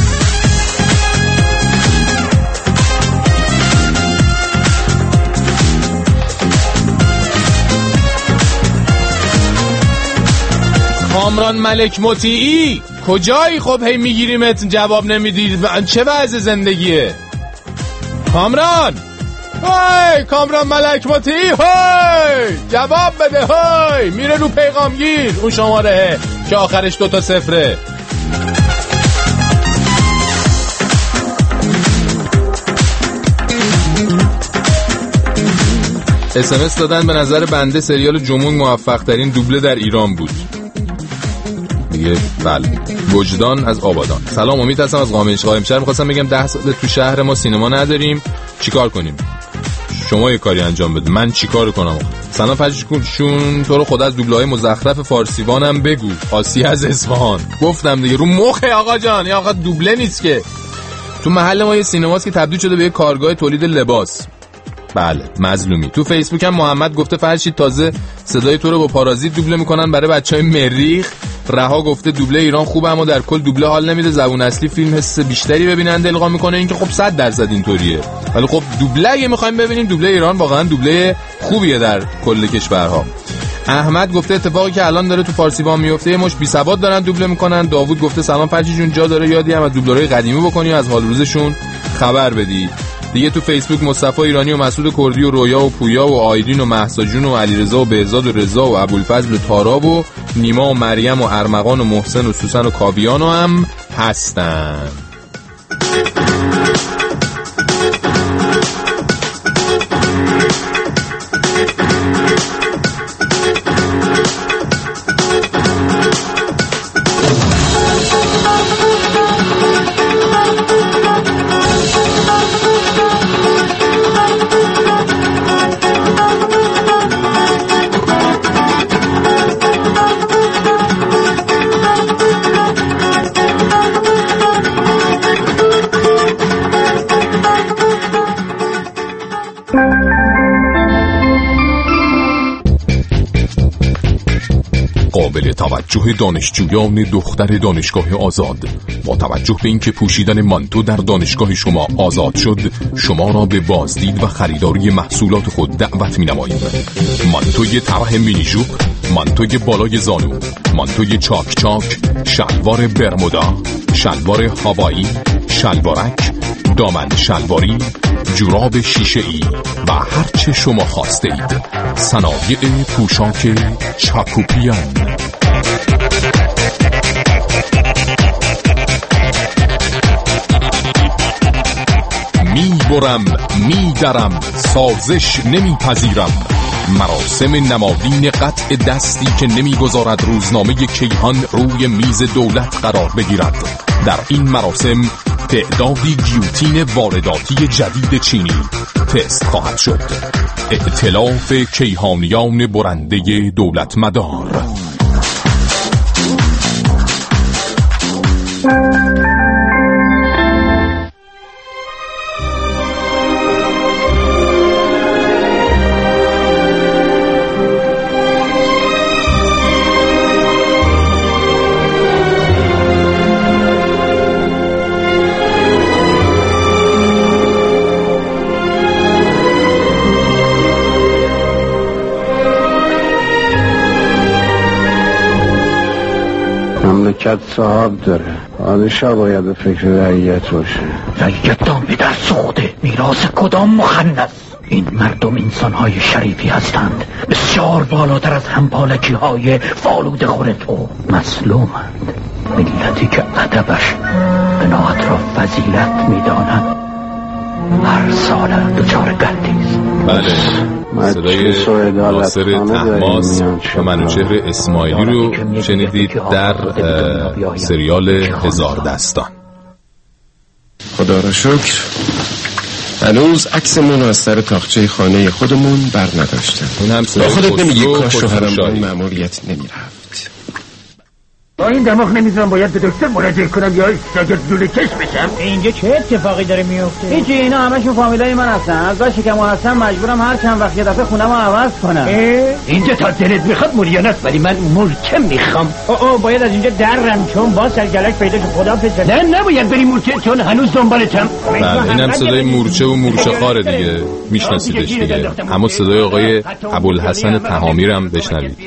کامران ملک مطیعی کجایی؟ خب هی میگیریمت جواب نمیدی، چه وضع زندگیه؟ کامران ملک مطیعی جواب بده. میره رو پیغامگیر اون شماره که آخرش 2 تا 0. SMS دادن به نظر بنده سریال جمون موفق ترین دوبله در ایران بود. میگه بله. وجدان از آبادان. سلام، امید هستم از قائمشهر. میخواستم بگم 10 سال تو شهر ما سینما نداریم، چیکار کنیم؟ شما یه کاری انجام بده، من چیکار کنم؟ سلام فرجشون، تو رو خدا از دوبله‌های مزخرف فارسیوانم بگو. آسیه از اصفهان. گفتم دیگه رو مخ آقا جان، یا آقا دوبله نیست که. تو محل ما یه سینماست که تبدیل شده به یه کارگاه تولید لباس. بله مظلومی. تو فیسبوک هم محمد گفته فرشید تازه صدای تو رو با پارازیت دوبله میکنن برای بچهای مریخ. رها گفته دوبله ایران خوبه اما در کل دوبله حال نمیده، زبون اصلی فیلم حس بیشتری ببیننده القا میکنه. این که خب 100% اینطوریه، ولی خب دوبله اگه میخوایم ببینیم دوبله ایران واقعا دوبله خوبیه در کل کشورها. احمد گفته اتفاقی که الان داره تو فارسیوان میفته یه مش بی سواد دارن دوبله میکنن. داوود گفته سلام فرشید جون، جا داره یادی هم از دوبله‌های قدیمی بکنی از حال روزشون خبر بدی. دیگه تو فیسبوک مصطفی ایرانی و مسعود کردی و رویا و پویا و آیدین و مهسا جون و علیرضا و بهزاد و رضا و ابوالفضل و تارا و نیما و مریم و ارمغان و محسن و سوسن و کاویان و هم هستن. قابل توجه دانشجویان دختر دانشگاه آزاد، با توجه به اینکه پوشیدن مانتو در دانشگاه شما آزاد شد، شما را به بازدید و خریداری محصولات خود دعوت می‌نماییم. مانتوی طرح مینی ژوب مانتوی بالای زانو، مانتوی چاک چاک، شلوار برمودا، شلوار هوایی، شلوارک، دامن شلواری، جوراب شیشه‌ای و هر چه شما خواسته اید. صنایع پوشاک چاکوپیان. میبرم میدرم سازش نمیپذیرم. مراسم نمادین قطع دستی که نمیگذارد روزنامه کیهان روی میز دولت قرار بگیرد. در این مراسم تعدادی گیوتین وارداتی جدید چینی تست خواهد شد. ائتلاف کیهانیان برنده دولت مدار. مملکت صاحب داره، پادشاه باید به فکر رعیت باشه. رعیتان به در سوخته میراث کدام مخنث؟ این مردم انسانهای شریفی هستند، بسیار بالاتر از همپالکی های فالود خور تو. مسلومند، ملتی که ادبش قناعت را فضیلت میدانند هر سال دچار گردیست. بله، صدای ناصر طهماسب و منوچهر اسماعیلی رو شنیدید در سریال هزار دستان. خدا را شکر هنوز عکسمون از سر تاقچه خانه خودمون بر نداشتن. با خودت نمیگی کاش شوهرم با این مأموریت نمیرفت. با این دماغ نمیذارم باید به دکتر مراجعه کنم یا شاگرد لوله کش بشم. اینجا چه اتفاقی داره میفته؟ هیچی، اینا همشون فامیلای من هستن. از گاهی که ما هستم مجبورم هر چند وقت یه دفعه خونم رو عوض کنم. اینجا تا دلت میخواد موریانت، ولی من مورچه میخوام. باید از اینجا درم چون با سرگلک پیدا که خدا پسر. نه نباید بری مورچه چون هنوز دنبالتم. بله، اینم صدای مورچه و مورچه خاره دیگه، میشناسیدش دیگه. اما صدای آقای ابوالحسن تهامی رو هم بشنوید.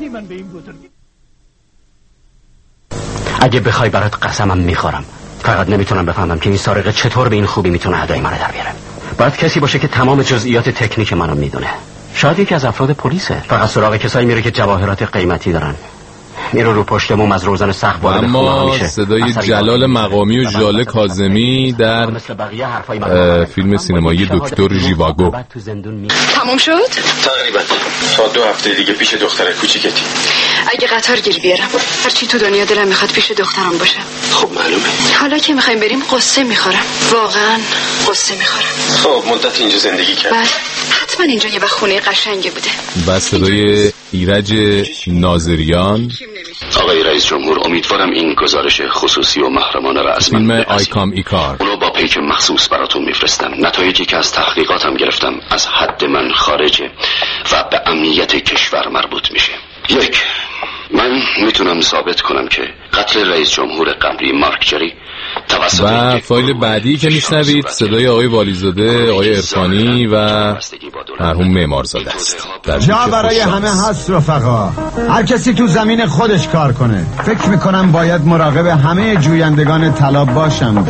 اگه بخوای برات قسمم میخورم، فقط نمیتونم بفهمم که این سارقه چطور به این خوبی میتونه ادای منو در بیاره. باید کسی باشه که تمام جزئیات تکنیک منو میدونه. شاید یکی از افراد پلیسه. فقط سراغ کسایی میره که جواهرات قیمتی دارن. میره رو پشت بوم از روزن سقف وارد خونه ها میشه. صدای جلال مقامی و ژاله کاظمی در فیلم سینمایی دکتر ژیواگو. تموم شد؟ تقریبا تا 2 هفته دیگه پیش دختر کوچیکتی. اگه قطار گیر بیارم، هرچی تو دنیا دلم میخواد پیش دخترم باشم. خب معلومه. حالا که میخوایم بریم قصه میخورم، واقعا قصه میخورم. خب مدت اینجا زندگی کرد؟ بله، حتما اینجا یه وقت خونه قشنگی بوده. و صدای ایرج ناظریان. آقای رئیس جمهور، امیدوارم این گزارش خصوصی و محرمانه را از من آیکام ایکار اونو با پیک مخصوص براتون میفرستم. نتایجی که از تحقیقاتم گرفتم از حد من خارجه و به امنیت کشور مربوط میشه. 1. من میتونم ثابت کنم که قتل رئیس جمهور قبلی مارک جری و فایل بعدی که میشنوید صدای آقای والیزاده، آقای عرفانی و مرحوم معمارزاده است. جا برای همه هست رفقا، هر کسی تو زمین خودش کار کنه. فکر میکنم باید مراقب همه جویندگان طلا باشم.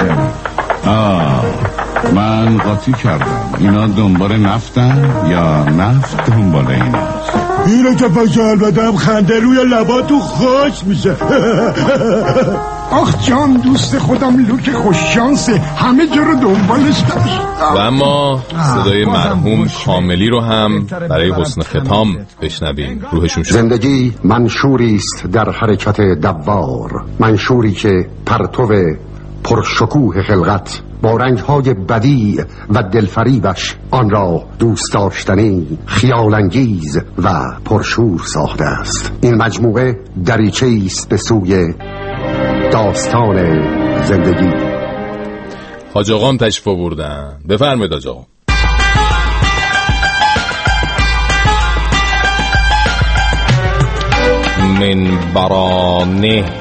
من قاطی کردم. اینا دنبال نفتن یا نفت دنبال ایناست؟ اینو که فکر بدم خنده روی لباتو خوش میشه. آخ جان دوست خودم لوک خوششانسه، همه جا رو دنبالش داشت. و اما صدای مرحوم کاملی رو هم برای حسن ختام بشنویم. روحشون شد. زندگی منشوری است در حرکت دوار، منشوری که پرتو پرشکوه خلقت با رنگ‌های بدیع و دلفریبش آن را دوست داشتنی، خیال‌انگیز و پرشور ساخته است. این مجموعه دریچه‌ای است به سوی داستان زندگی. حاج آقام تشریف آوردن. بفرمایید حاج آقا. منبرانه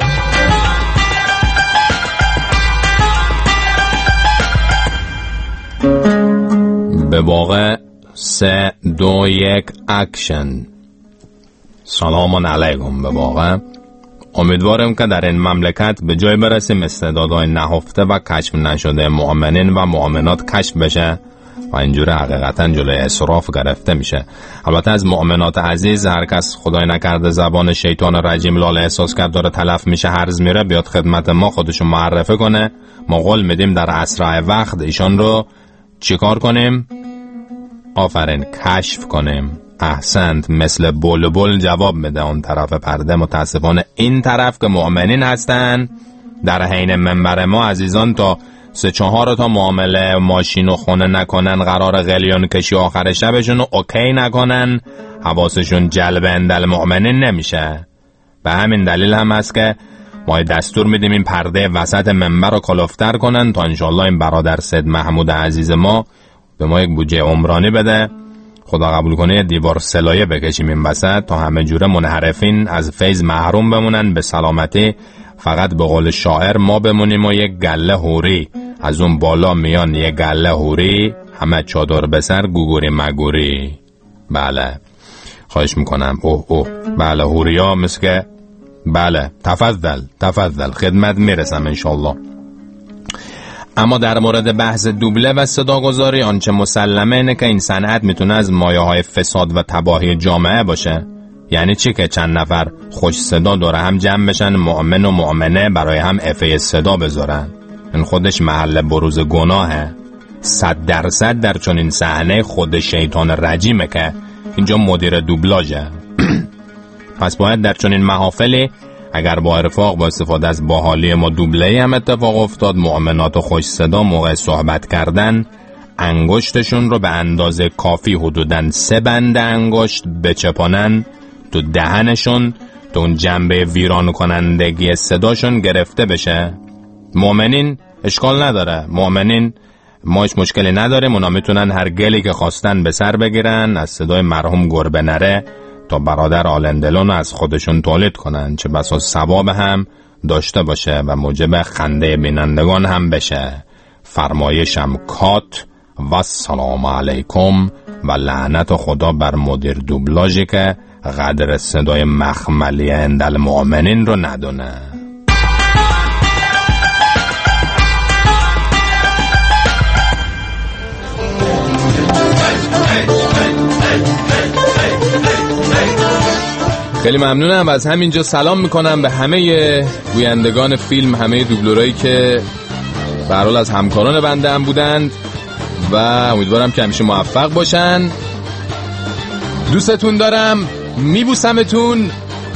به واقع 3 2 1 اکشن. سلام علیکم. به واقع امیدوارم که در این مملکت به جای برسیم استعدادهای نهفته و کشف نشده مؤمنین و مؤمنات کشف بشه و اینجوری حقیقتا جلوی اسراف گرفته میشه. البته از مؤمنات عزیز هر کس خدای نکرده زبان شیطان رجیم لاله احساس کرد داره تلف میشه، هرز میره، بیاد خدمت ما خودشو معرفی کنه. ما قول میدیم در اسرع وقت ایشان رو چیکار کنیم؟ آفرین، کشف کنیم. احسنت، مثل بلبل جواب میده اون طرف پرده. متاسفانه این طرف که مؤمنین هستن در حین منبر ما عزیزان تا 3-4 تا معامله ماشین و خونه نکنن، قرار قلیون کشی آخر شبشون رو اوکی نکنن، حواسشون جلب اندل مؤمنین نمیشه. به همین دلیل هم هست که ما دستور میدیم این پرده وسط منبر رو کلفتر کنن تا انشالله این برادر سید محمود عزیز ما به ما یک بودجه عمرانی بده، خدا قبول کنه دیوار سلایه بکشیم این وسط تا همه جوره منحرفین از فیض محروم بمونن به سلامتی. فقط به قول شاعر ما بمونیم و یک گله هوری از اون بالا میان، یک گله هوری همه چادر به سر گوگوری مگوری. بله خواهش میکنم. بله هوریا مثل که بله تفضل خدمت میرسم انشالله. اما در مورد بحث دوبله و صداگذاری آنچه مسلمه اینه که این صنعت میتونه از مایه‌های فساد و تباهی جامعه باشه. یعنی چی؟ که چند نفر خوش صدا دور هم جمع بشن، مؤمن و مؤمنه برای هم افه صدا بذارن. این خودش محل بروز گناهه. 100% در چنین صحنه خود شیطان رجیمه که اینجا مدیر دوبلاژه. پس باید در چنین محافلی اگر با ارفاق با استفاده از باحالی ما دوبله هم اتفاق افتاد، مؤمنات و خوش صدا موقع صحبت کردن انگشتشون رو به اندازه کافی حدوداً 3 بند انگشت بچپانن تو دهنشون تو اون جنبه ویران کنندگی صداشون گرفته بشه. مؤمنین اشکال نداره، مؤمنین ما هیچ مشکلی نداریم، اونا میتونن هر گلی که خواستن به سر بگیرن، از صدای مرحوم گربه نره تا برادر آلندلون از خودشون تولید کنن، چه بسا ثواب هم داشته باشه و موجب خنده بینندگان هم بشه. فرمایشم کات و سلام علیکم و لعنت خدا بر مدیر دوبلاژی که قدر صدای مخملی اندل مؤمنین رو ندونه. خیلی ممنونم. از همینجا سلام میکنم به همه گویندگان فیلم، همه دوبلورایی که به هر حال از همکاران بنده هم بودند و امیدوارم که همیشه موفق باشن. دوستتون دارم، میبوسمتون،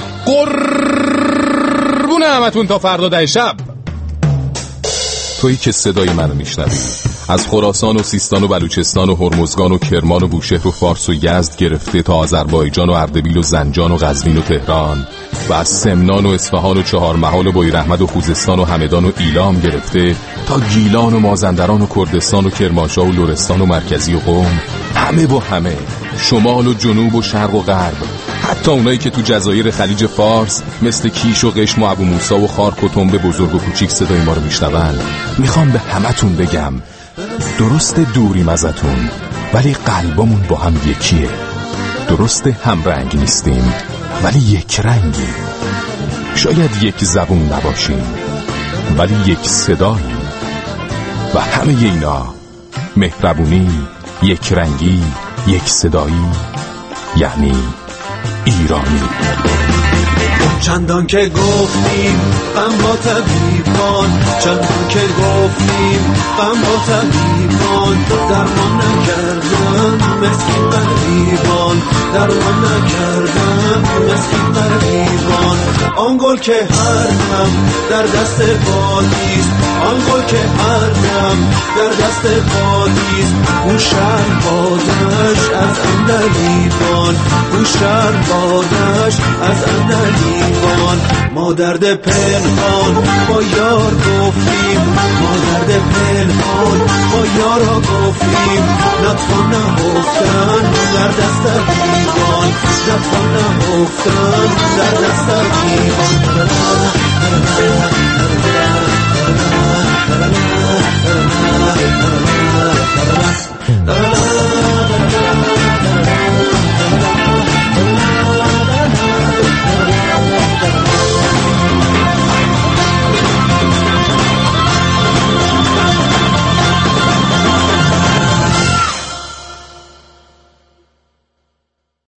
قربون همتون تا فردا 10 شب. تویی که صدای منو میشنوی از خراسان و سیستان و بلوچستان و هرمزگان و کرمان و بوشهر و فارس و یزد گرفته تا آذربایجان و اردبیل و زنجان و قزوین و تهران و از سمنان و اصفهان و چهارمحال و بویراحمد و خوزستان و همدان و ایلام گرفته تا گیلان و مازندران و کردستان و کرمانشاه و لرستان و مرکزی و قم، همه با همه، شمال و جنوب و شرق و غرب، حتی اونایی که تو جزایر خلیج فارس مثل کیش و قشم و ابو موسی و خارک و تنبه بزرگ و کوچیک صدای ما رو میشنون. میخوام به همتون بگم درست دوریم ازتون ولی قلبمون با هم یکیه. درست هم رنگ نیستیم ولی یک رنگی. شاید یک زبون نباشیم ولی یک صداییم و همه اینا مهربونی، یک رنگی، یک صدایی، یعنی ایرانی. چندان که گفتیم غم با طبیبان، چندان که گفتیم غم با طبیبان، درمان نکردن مسکین غریبان، درمان نکردن مسکین غریبان. آن گل که هر دم در دست بادیست، آن گل که هر دم در دست بادیست، اون شهر بادش از اندلیبان، اون شهر بادش از اندلیبان. ما درد پنهان با یار گفتیم، ما درد پنهان با یارا گفتیم، نتوان نهفتن در دست دیوان، نتوان نهفتن در دست دیوان.